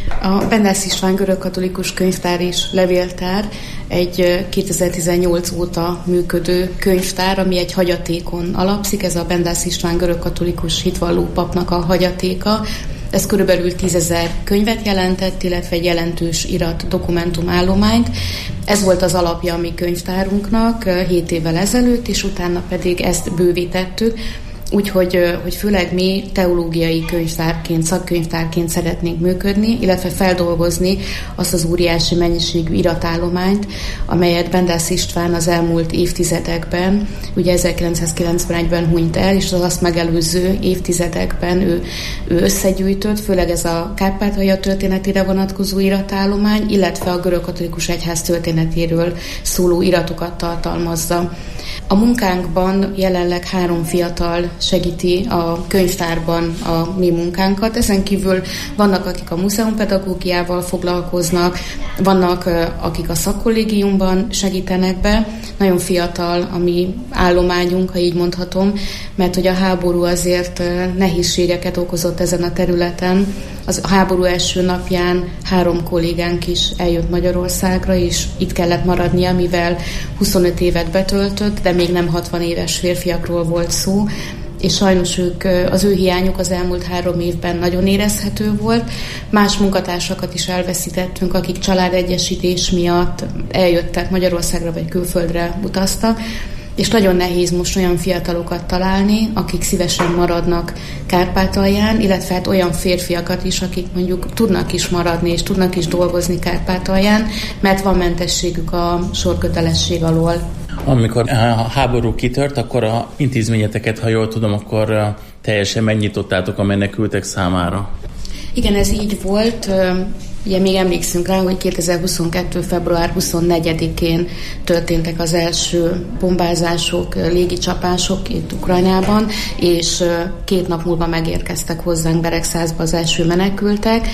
A Bendász István Görögkatolikus Könyvtár és Levéltár egy kétezer-tizennyolc óta működő könyvtár, ami egy hagyatékon alapszik. Ez a Bendász István Görögkatolikus hitvalló papnak a hagyatéka. Ez körülbelül tízezer könyvet jelentett, illetve egy jelentős irat dokumentumállományt. Ez volt az alapja a mi könyvtárunknak hét évvel ezelőtt, és utána pedig ezt bővítettük. Úgyhogy hogy főleg mi teológiai könyvtárként, szakkönyvtárként szeretnénk működni, illetve feldolgozni azt az óriási mennyiségű iratállományt, amelyet Bendász István az elmúlt évtizedekben, ugye ezerkilencszázkilencvenegyben hunyt el, és az azt megelőző évtizedekben ő, ő összegyűjtött, főleg ez a Kárpátalja történetére vonatkozó iratállomány, illetve a görögkatolikus egyház történetéről szóló iratokat tartalmazza. A munkánkban jelenleg három fiatal segíti a könyvtárban a mi munkánkat. Ezen kívül vannak, akik a múzeumpedagógiával foglalkoznak, vannak, akik a szakkollégiumban segítenek be. Nagyon fiatal a mi állományunk, ha így mondhatom, mert hogy a háború azért nehézségeket okozott ezen a területen. Az a háború első napján három kollégánk is eljött Magyarországra, és itt kellett maradnia, mivel huszonöt évet betöltött, de még nem hatvan éves férfiakról volt szó, és sajnos ők, az ő hiányuk az elmúlt három évben nagyon érezhető volt. Más munkatársakat is elveszítettünk, akik családegyesítés miatt eljöttek Magyarországra vagy külföldre utaztak, és nagyon nehéz most olyan fiatalokat találni, akik szívesen maradnak Kárpátalján, illetve hát olyan férfiakat is, akik mondjuk tudnak is maradni, és tudnak is dolgozni Kárpátalján, mert van mentességük a sorkötelesség alól. Amikor a háború kitört, akkor a intézményeteket, ha jól tudom, akkor teljesen megnyitottátok a menekültek számára. Igen, ez így volt. Ugye még emlékszünk rá, hogy kétezer-huszonkettő. február huszonnegyedikén történtek az első bombázások, légicsapások itt Ukrajnában, és két nap múlva megérkeztek hozzánk Beregszászba az első menekültek.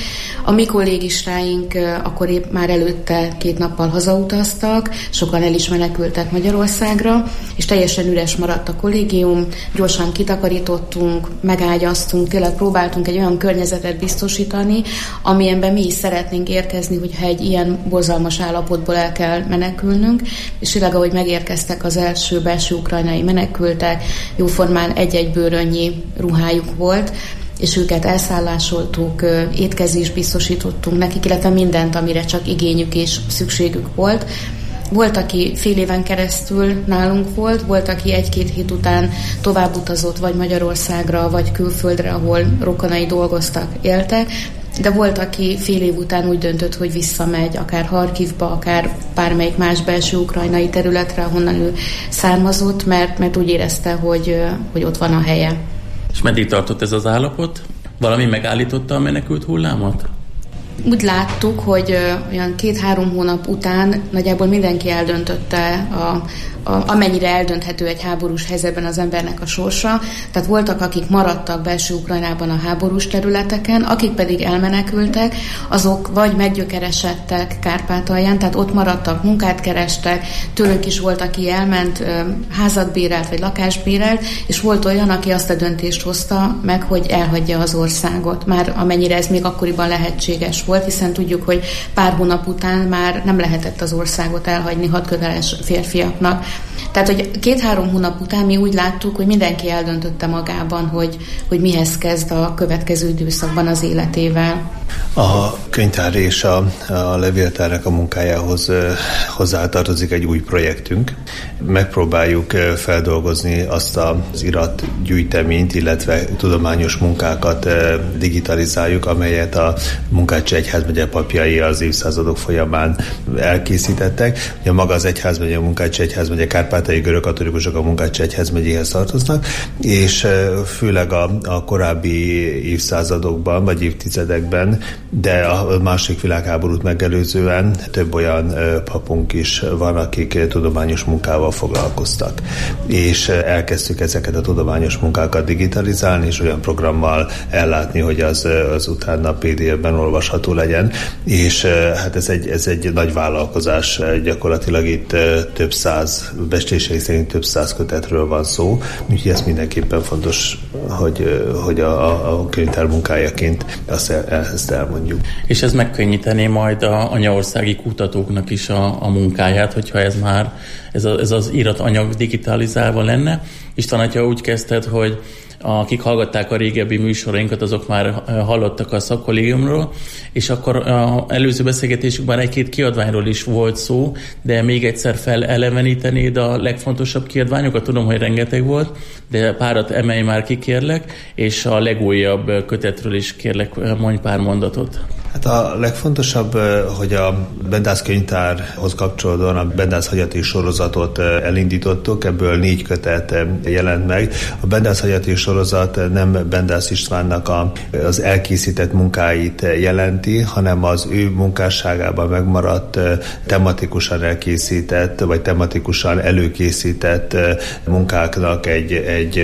A mi kollégistáink akkor épp már előtte két nappal hazautaztak, sokan el is menekültek Magyarországra, és teljesen üres maradt a kollégium, gyorsan kitakarítottunk, megágyaztunk, tényleg próbáltunk egy olyan környezetet biztosítani, amilyenben mi is szeretnénk érkezni, hogyha egy ilyen borzalmas állapotból el kell menekülnünk, és tényleg, ahogy megérkeztek az első belső ukrajnai menekültek, jóformán egy-egy bőrönnyi ruhájuk volt, és őket elszállásoltuk, étkezést biztosítottunk nekik, illetve mindent, amire csak igényük és szükségük volt. Volt, aki fél éven keresztül nálunk volt, volt, aki egy-két hét után tovább utazott, vagy Magyarországra, vagy külföldre, ahol rokonai dolgoztak, éltek, de volt, aki fél év után úgy döntött, hogy visszamegy, akár Harkivba, akár bármelyik más belső ukrajnai területre, ahonnan ő származott, mert, mert úgy érezte, hogy, hogy ott van a helye. És meddig tartott ez az állapot? Valami megállította a menekült hullámot? Úgy láttuk, hogy olyan két-három hónap után nagyjából mindenki eldöntötte, a, a, amennyire eldönthető egy háborús helyzetben az embernek a sorsa. Tehát voltak, akik maradtak belső Ukrajnában a háborús területeken, akik pedig elmenekültek, azok vagy meggyökeresedtek Kárpátalján, tehát ott maradtak, munkát kerestek, tőlük is volt, aki elment, házat bérelt, vagy lakást bérelt, és volt olyan, aki azt a döntést hozta meg, hogy elhagyja az országot, már amennyire ez még akkoriban lehetséges volt, hiszen tudjuk, hogy pár hónap után már nem lehetett az országot elhagyni hadköteles férfiaknak. Tehát, hogy két-három hónap után mi úgy láttuk, hogy mindenki eldöntötte magában, hogy, hogy mihez kezd a következő időszakban az életével. A könyvtár és a, a levéltárnak a munkájához hozzátartozik egy új projektünk. Megpróbáljuk feldolgozni azt az iratgyűjteményt, illetve tudományos munkákat digitalizáljuk, amelyet a Munkácsi Egyházmegye papjai az évszázadok folyamán elkészítettek. Ugye maga az egyházmegye, a Munkácsi Egyházmegye, kárpátaljai görögkatolikusok a Munkácsi Egyházmegyéhez tartoznak, és főleg a, a korábbi évszázadokban, vagy évtizedekben, de a második világháborút megelőzően több olyan papunk is van, akik tudományos munkával foglalkoztak. És elkezdtük ezeket a tudományos munkákat digitalizálni, és olyan programmal ellátni, hogy az, az utána pé dé ef-ben olvasható legyen. És hát ez egy, ez egy nagy vállalkozás, gyakorlatilag itt több száz, becslései szerint több száz kötetről van szó, úgyhogy ez mindenképpen fontos, hogy, hogy a, a könyvtár munkájaként azt el, ezt elmondjuk. És ez megkönnyítené majd a anyaországi kutatóknak is a, a munkáját, hogyha ez már ez, a, ez az íratanyag digitalizálva lenne. István atya, úgy kezdted, hogy akik hallgatták a régebbi műsorainkat, azok már hallottak a szakkollégiumról, és akkor az előző beszélgetésükben egy-két kiadványról is volt szó, de még egyszer felelevenítenéd a legfontosabb kiadványokat, tudom, hogy rengeteg volt, de párat emelj már ki, kérlek, és a legújabb kötetről is kérlek, mondj pár mondatot. Hát a legfontosabb, hogy a Bendász könyvtárhoz kapcsolódóan a Bendász hagyati sorozatot elindítottuk, ebből négy kötet jelent meg. A Bendász hagyati sorozat nem Bendász Istvánnak a, az elkészített munkáit jelenti, hanem az ő munkásságában megmaradt, tematikusan elkészített, vagy tematikusan előkészített munkáknak egy, egy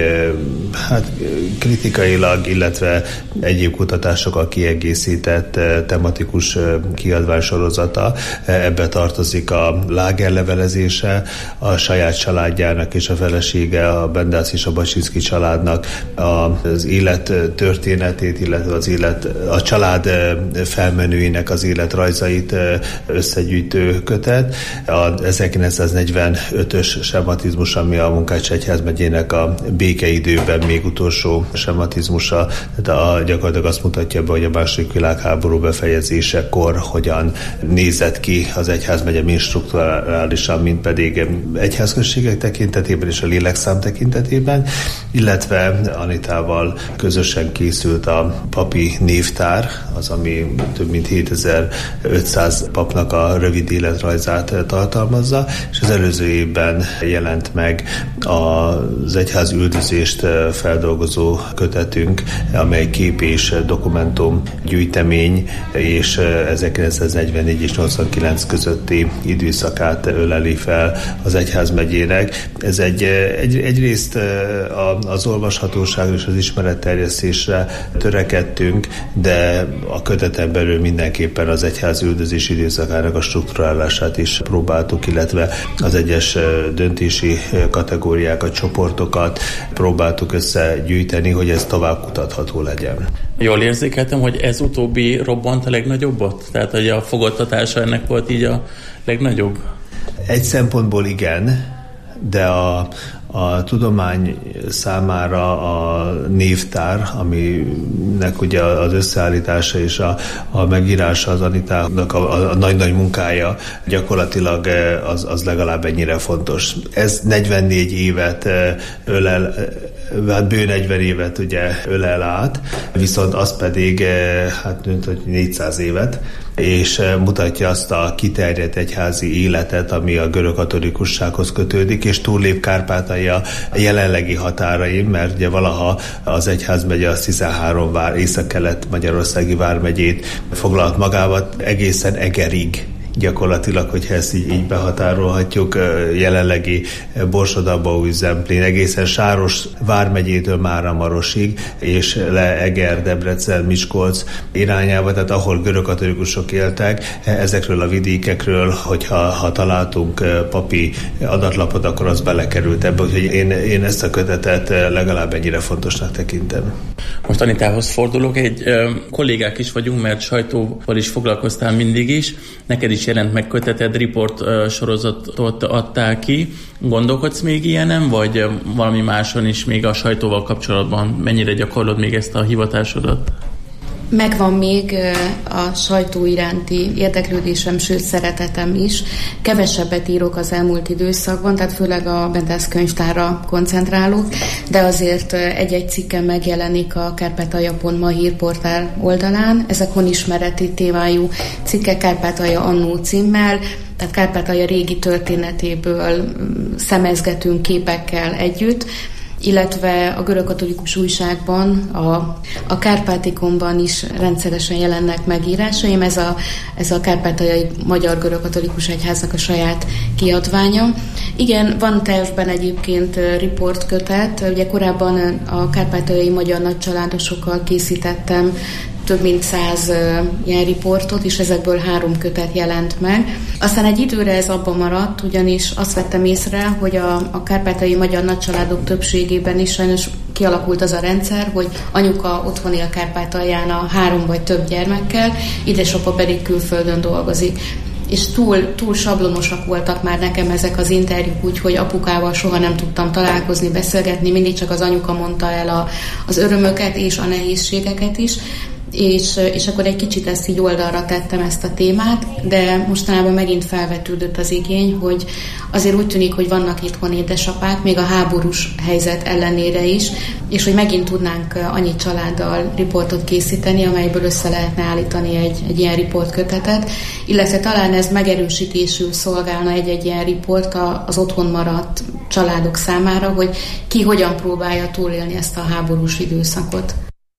hát kritikailag, illetve egyéb kutatásokkal kiegészített tematikus kiadványsorozata. Ebbe tartozik a lágerlevelezése, a saját családjának és a felesége, a Bendász és a Baczynszky családnak az élet történetét, illetve az élet, a család felmenőinek az életrajzait összegyűjtő kötet. A ezerkilencszáznegyvenötös sematizmus, ami a Munkácsi Egyházmegyének a békeidőben még utolsó sematizmusa, tehát a, gyakorlatilag azt mutatja be, hogy a második világháború befejezésekor hogyan nézett ki az egyházmegye mind strukturálisan, mind pedig egyházközségek tekintetében és a lélekszám tekintetében, illetve Anitával közösen készült a papi névtár, az, ami több mint hétezer-ötszáz papnak a rövid életrajzát tartalmazza, és az előző évben jelent meg az egyház üldözést feldolgozó kötetünk, amely kép és dokumentum gyűjtemény és ezerkilencszáznegyvennégy és nyolcvankilenc közötti időszakát öleli fel az egyházmegyének. Ez egy, egy, egyrészt az olvashatóságra és az ismeretterjesztésre törekedtünk, de a köteten belül mindenképpen az egyház üldözés időszakának a strukturálását is próbáltuk, illetve az egyes döntési kategóriákat, csoportokat próbáltuk összegyűjteni, hogy ez tovább kutatható legyen. Jól érzékeltem, hogy ez utóbbi robbant a legnagyobbat? Tehát, hogy a fogadtatása ennek volt így a legnagyobb? Egy szempontból igen, de a, a tudomány számára a névtár, aminek ugye az összeállítása és a, a megírása az Anitának a, a nagy-nagy munkája gyakorlatilag az, az legalább ennyire fontos. Ez negyvennégy évet ölel, hát bő negyven évet ugye ölel át, viszont az pedig hát négyszáz évet, és mutatja azt a kiterjedt egyházi életet, ami a görögkatolikussághoz kötődik, és túllép Kárpátalja jelenlegi határain, mert ugye valaha az egyházmegye az tizenhárom vár, észak-kelet magyarországi vármegyét foglalt magába egészen Egerig. Gyakorlatilag, hogyha ezt így, így behatárolhatjuk, jelenlegi Borsod-Abaúj, Zemplén, egészen Sáros vármegyétől Máramarosig, és le Eger, Debrecen, Miskolc irányába, tehát ahol görögkatolikusok éltek, ezekről a vidékekről, hogyha ha találtunk papi adatlapot, akkor az belekerült ebbe, úgyhogy én, én ezt a kötetet legalább ennyire fontosnak tekintem. Most Anitához fordulok, egy ö, kollégák is vagyunk, mert sajtóval is foglalkoztál mindig is, neked is jelent meg köteted, riport ö, sorozatot adtál ki. Gondolkodsz még ilyenem, vagy ö, valami máson is még a sajtóval kapcsolatban? Mennyire gyakorlod még ezt a hivatásodat? Megvan még a sajtó iránti érdeklődésem, sőt szeretetem is. Kevesebbet írok az elmúlt időszakban, tehát főleg a Bendász könyvtárra koncentrálok, de azért egy-egy cikkem megjelenik a kárpátalja pont ma hírportál oldalán. Ezek honismereti témájú cikkek Kárpátalja annó címmel, tehát Kárpátalja régi történetéből szemezgetünk képekkel együtt, illetve a görögkatolikus újságban, a, a Kárpátikonban is rendszeresen jelennek meg írásaim. Ez a, ez a Kárpátaljai Magyar Görögkatolikus Egyháznak a saját kiadványa. Igen, van tervben egyébként riportkötet. Ugye korábban a kárpátaljai magyar nagycsaládosokkal készítettem több mint száz uh, ilyen riportot, és ezekből három kötet jelent meg. Aztán egy időre ez abban maradt, ugyanis azt vettem észre, hogy a, a kárpátaljai magyar nagycsaládok többségében is sajnos kialakult az a rendszer, hogy anyuka otthon él Kárpátalján a három vagy több gyermekkel, édesapa pedig külföldön dolgozik. És túl, túl sablonosak voltak már nekem ezek az interjúk, úgyhogy apukával soha nem tudtam találkozni, beszélgetni, mindig csak az anyuka mondta el a, az örömöket és a nehézségeket is. És, és akkor egy kicsit ezt így oldalra tettem ezt a témát, de mostanában megint felvetődött az igény, hogy azért úgy tűnik, hogy vannak itthon édesapák, még a háborús helyzet ellenére is, és hogy megint tudnánk annyi családdal riportot készíteni, amelyből össze lehetne állítani egy, egy ilyen riportkötetet, illetve talán ez megerősítésül szolgálna egy-egy ilyen riport az otthon maradt családok számára, hogy ki hogyan próbálja túlélni ezt a háborús időszakot.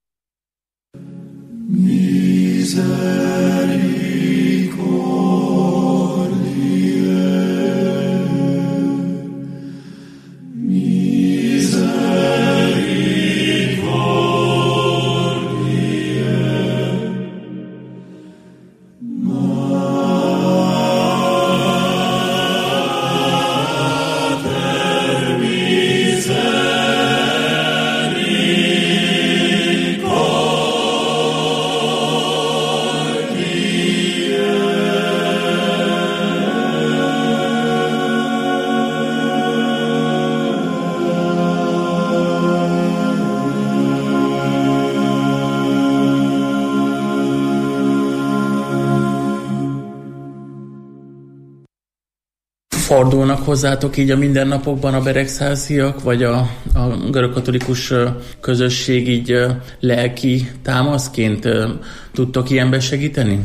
Fordulnak hozzátok így a mindennapokban a beregszásziak, vagy a, a görögkatolikus közösség így lelki támaszként tudtok ilyenben segíteni?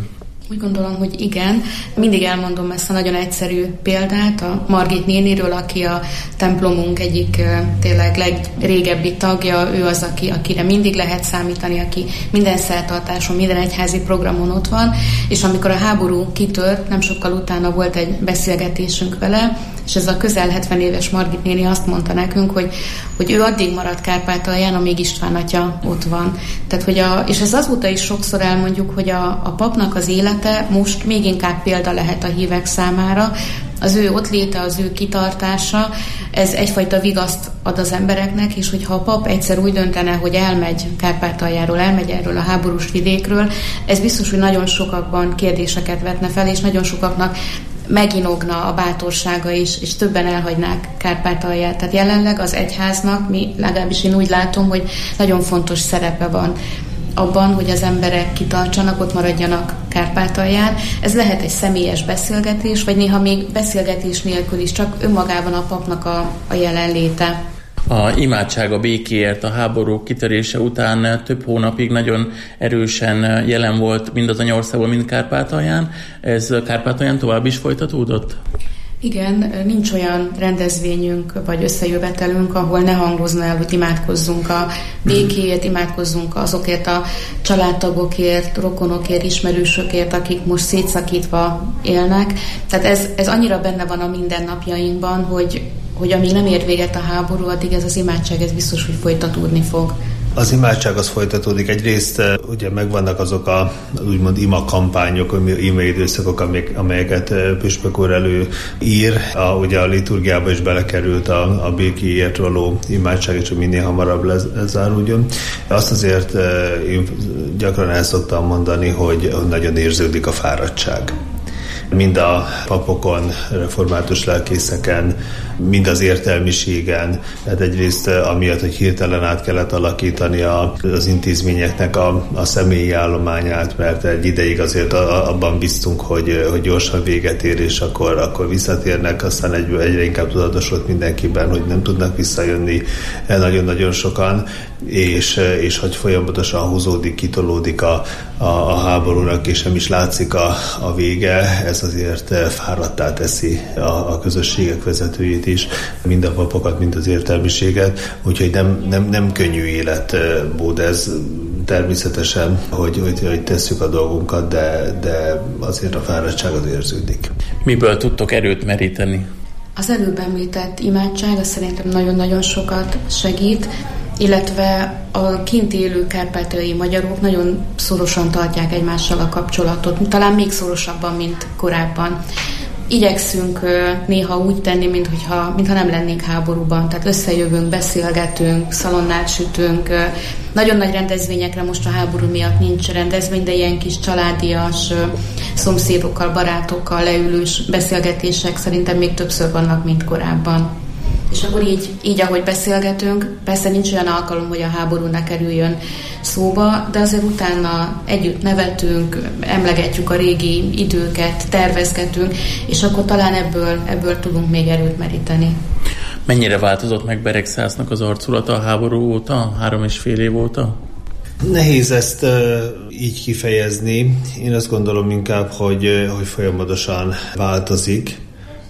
Úgy gondolom, hogy igen. Mindig elmondom ezt a nagyon egyszerű példát a Margit néniről, aki a templomunk egyik tényleg legrégebbi tagja. Ő az, aki, akire mindig lehet számítani, aki minden szertartáson, minden egyházi programon ott van. És amikor a háború kitört, nem sokkal utána volt egy beszélgetésünk vele, és ez a közel hetven éves Margit néni azt mondta nekünk, hogy, hogy ő addig maradt Kárpátalján, amíg István atya ott van. Tehát, hogy a, és ez azóta is sokszor elmondjuk, hogy a, a papnak az élete most még inkább példa lehet a hívek számára. Az ő ott léte, az ő kitartása, ez egyfajta vigaszt ad az embereknek, és hogyha a pap egyszer úgy döntene, hogy elmegy Kárpátaljáról, elmegy erről a háborús vidékről, ez biztos, hogy nagyon sokakban kérdéseket vetne fel, és nagyon sokaknak meginogna a bátorsága is, és többen elhagynák Kárpátalját. Tehát jelenleg az egyháznak, mi legalábbis én úgy látom, hogy nagyon fontos szerepe van abban, hogy az emberek kitartsanak, ott maradjanak Kárpátalján. Ez lehet egy személyes beszélgetés, vagy néha még beszélgetés nélkül is, csak önmagában a papnak a, a jelenléte. A imádság a békéért a háború kitörése után több hónapig nagyon erősen jelen volt mind az Anyaországban, mind Kárpátalján. Ez Kárpátalján tovább is folytatódott? Igen, nincs olyan rendezvényünk vagy összejövetelünk, ahol ne hangozna el, hogy imádkozzunk a békéért, imádkozzunk azokért a családtagokért, rokonokért, ismerősökért, akik most szétszakítva élnek. Tehát ez, ez annyira benne van a mindennapjainkban, hogy, hogy amíg nem ér véget a háború, addig ez az imádság, ez biztos, hogy folytatódni fog. Az imádság az folytatódik. Egyrészt ugye megvannak azok a úgymond ima kampányok, ima időszakok, amelyeket püspök úr előír. A, ugye a liturgiába is belekerült a, a békéért való imádság, és hogy minél hamarabb lezáruljon. Azt azért én gyakran el szoktam mondani, hogy nagyon érződik a fáradtság. Mind a papokon, református lelkészeken, mind az értelmiségen. Tehát egyrészt amiatt, hogy hirtelen át kellett alakítani a, az intézményeknek a, a személyi állományát, mert egy ideig azért a, abban biztunk, hogy, hogy gyorsan véget ér, és akkor, akkor visszatérnek, aztán egy, egyre inkább tudatosult mindenkiben, hogy nem tudnak visszajönni nagyon-nagyon sokan, és, és hogy folyamatosan húzódik, kitolódik a, a, a háborúnak, és nem is látszik a, a vége. Ez azért fáradtá teszi a, a közösségek vezetőjét is, mind a papokat, mind az értelmiséget, úgyhogy nem, nem, nem könnyű életbód ez természetesen, hogy, hogy, hogy tesszük a dolgunkat, de, de azért a fáradtság az érződik. Miből tudtok erőt meríteni? Az előbb említett imádság, az szerintem nagyon-nagyon sokat segít, illetve a kint élő kárpátaljai magyarok nagyon szorosan tartják egymással a kapcsolatot, talán még szorosabban, mint korábban. Igyekszünk néha úgy tenni, mintha, mintha nem lennénk háborúban, tehát összejövünk, beszélgetünk, szalonnát sütünk. Nagyon nagy rendezvényekre most a háború miatt nincs rendezvény, de ilyen kis családias, szomszédokkal, barátokkal leülős beszélgetések szerintem még többször vannak, mint korábban. És akkor így, így, ahogy beszélgetünk, persze nincs olyan alkalom, hogy a háború ne kerüljön szóba, de azért utána együtt nevetünk, emlegetjük a régi időket, tervezgetünk, és akkor talán ebből, ebből tudunk még erőt meríteni. Mennyire változott meg Beregszásznak az arculata a háború óta, három és fél év óta? Nehéz ezt uh, így kifejezni. Én azt gondolom inkább, hogy, hogy folyamatosan változik,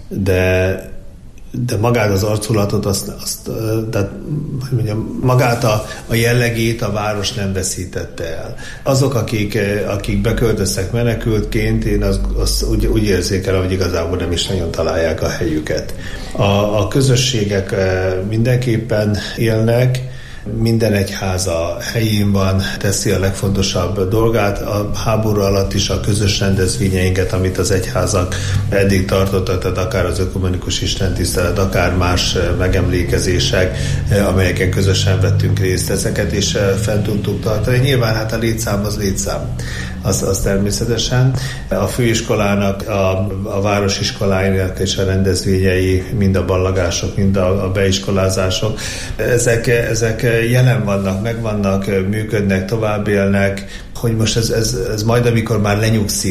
de de magát az arculatot, azt, azt tehát, hogy mondjam, magát a, a jellegét a város nem veszítette el. Azok, akik, akik beköltöztek menekültként, én azt, azt úgy, úgy érzékelem, hogy igazából nem is nagyon találják a helyüket. A, a közösségek mindenképpen élnek, minden egyháza helyén van, teszi a legfontosabb dolgát. A háború alatt is a közös rendezvényeinket, amit az egyházak eddig tartottak, tehát akár az ökumenikus istentisztelet, akár más megemlékezések, amelyeken közösen vettünk részt, ezeket is fent tudtuk tartani. Nyilván hát a létszám az létszám. Az, az természetesen. A főiskolának, a, a városiskoláinak és a rendezvényei, mind a ballagások, mind a, a beiskolázások, ezek, ezek jelen vannak, megvannak, működnek, tovább élnek, hogy most ez, ez, ez majd, amikor már lenyugszik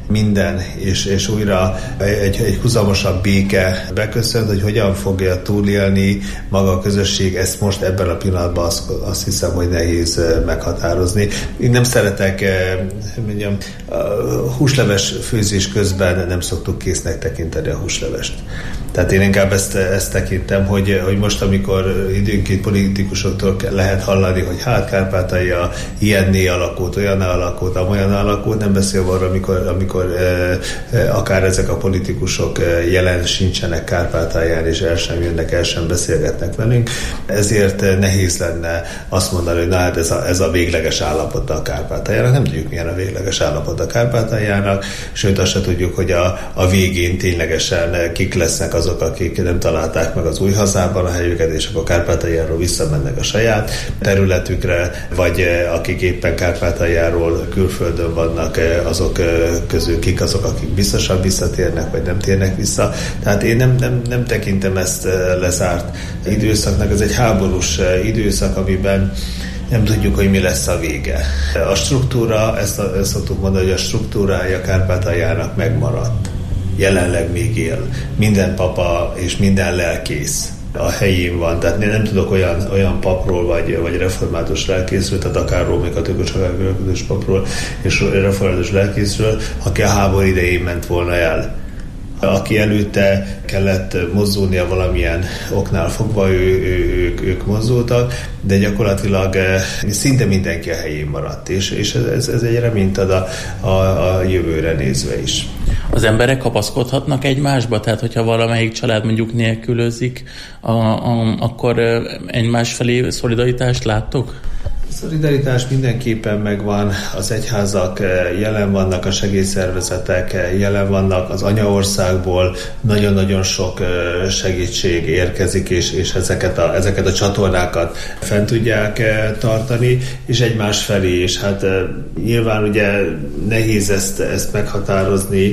minden, és, és újra egy, egy huzamosabb béke beköszönt, hogy hogyan fogja túlélni maga a közösség, ezt most ebben a pillanatban azt, azt hiszem, hogy nehéz meghatározni. Én nem szeretek, mondjam, a húsleves főzés közben nem szoktuk késznek tekinteni a húslevest. Tehát én inkább ezt, ezt tekintem, hogy, hogy most, amikor időnként politikusoktól lehet hallani, hogy hát Kárpátalja ilyenné alakult, olyan alakult, amolyan alakult, nem beszélve arra, amikor, amikor e, e, akár ezek a politikusok jelen sincsenek Kárpátalján, és el sem jönnek, el sem beszélgetnek velünk. Ezért nehéz lenne azt mondani, hogy na hát ez a, ez a végleges állapota a Kárpátaljának. Nem tudjuk, milyen a végleges állapota a Kárpátaljának, sőt azt se tudjuk, hogy a, a végén ténylegesen kik lesznek azok, akik nem találták meg az új hazában a helyüket, és akkor Kárpátaljáról visszamennek a saját területükre, vagy akik éppen Kárpátaljáról külföldön vannak, azok közül kik azok, akik biztosan visszatérnek, vagy nem térnek vissza. Tehát én nem, nem, nem tekintem ezt lezárt időszaknak, ez egy háborús időszak, amiben nem tudjuk, hogy mi lesz a vége. A struktúra, ezt, a, ezt szoktuk mondani, hogy a struktúrája Kárpátaljának megmaradt. Jelenleg még él. Minden papa és minden lelkész a helyén van. Tehát nem tudok olyan, olyan papról, vagy, vagy református lelkészről, tehát akár római katolikus, akár katolikus papról és református lelkészről, aki a háború idején ment volna el. Aki előtte kellett mozdulnia valamilyen oknál fogva, ő, ő, ők, ők mozdultak, de gyakorlatilag szinte mindenki a helyén maradt, és, és ez, ez egy reményt ad a, a, a jövőre nézve is. Az emberek kapaszkodhatnak egymásba? Tehát, hogyha valamelyik család mondjuk nélkülözik, a, a, akkor egymás felé szolidaritást láttok? A szolidaritás mindenképpen megvan, az egyházak jelen vannak, a segélyszervezetek jelen vannak, az anyaországból nagyon-nagyon sok segítség érkezik, és, és ezeket, a, ezeket a csatornákat fent tudják tartani, és egymás felé, és hát nyilván ugye nehéz ezt, ezt meghatározni,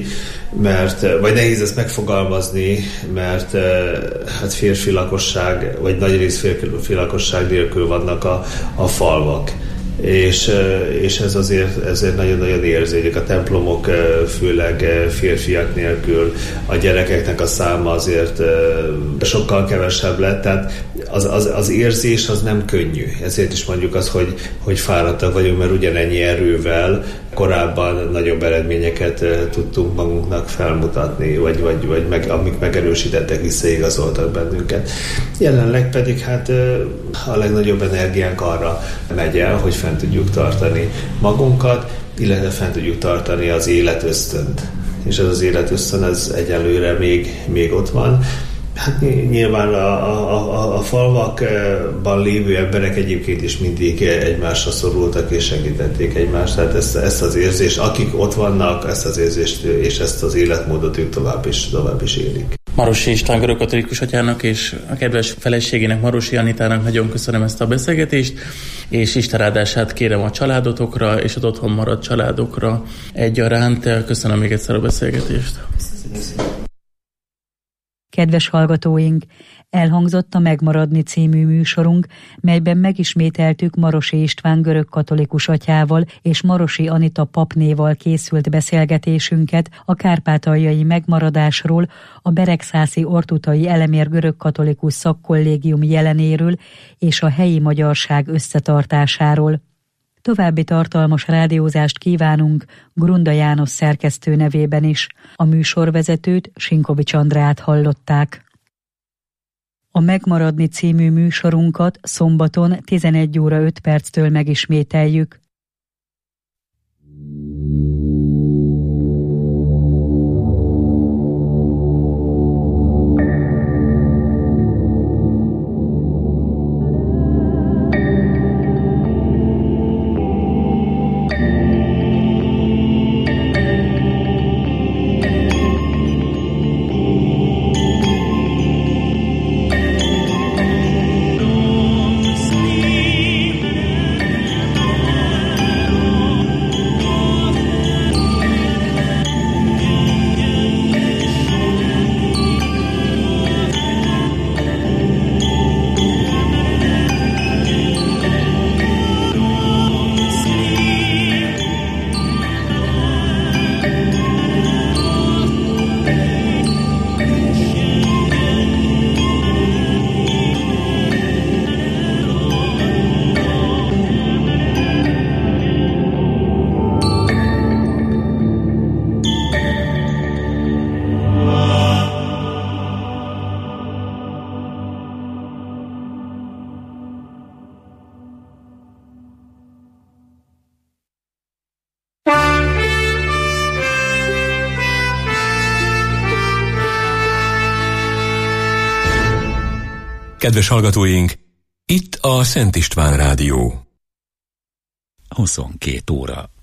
mert, vagy nehéz ezt megfogalmazni, mert hát férfi lakosság, vagy nagy rész férfi lakosság nélkül vannak a, a falvak. És, és ez azért ezért nagyon-nagyon érződik. A templomok főleg férfiak nélkül, a gyerekeknek a száma azért sokkal kevesebb lett, tehát az, az, az érzés az nem könnyű. Ezért is mondjuk az, hogy, hogy fáradtak vagyunk, mert ugyanennyi erővel korábban nagyobb eredményeket tudtunk magunknak felmutatni, vagy, vagy, vagy meg, amik megerősítettek, visszaigazoltak bennünket. Jelenleg pedig hát a legnagyobb energiánk arra megy el, hogy fent tudjuk tartani magunkat, illetve fent tudjuk tartani az életösztönt. És ez az életösztön, ez egyelőre még, még ott van. Hát nyilván a, a, a falvakban lévő emberek egyébként is mindig egymásra szorultak és segítették egymást. Tehát ezt, ezt az érzést, akik ott vannak, ezt az érzést és ezt az életmódot ők tovább is, tovább is élik. Marosi István görögkatolikus atyának és a kedves feleségének, Marosi Anitának nagyon köszönöm ezt a beszélgetést, és Isten áldását kérem a családotokra és az otthon maradt családokra egyaránt. Köszönöm még egyszer a beszélgetést. Köszönöm. Kedves hallgatóink, elhangzott a Megmaradni című műsorunk, melyben megismételtük Marosi István görögkatolikus atyával és Marosi Anita papnéval készült beszélgetésünket a kárpátaljai megmaradásról, a Beregszászi Ortutai Elemér görögkatolikus szakkollégium jelenéről és a helyi magyarság összetartásáról. További tartalmas rádiózást kívánunk Grunda János szerkesztő nevében is. A műsorvezetőt, Sinkovics Andrát hallották. A Megmaradni című műsorunkat szombaton tizenegy óra öt perctől megismételjük. Kedves hallgatóink, itt a Szent István Rádió. huszonkét óra.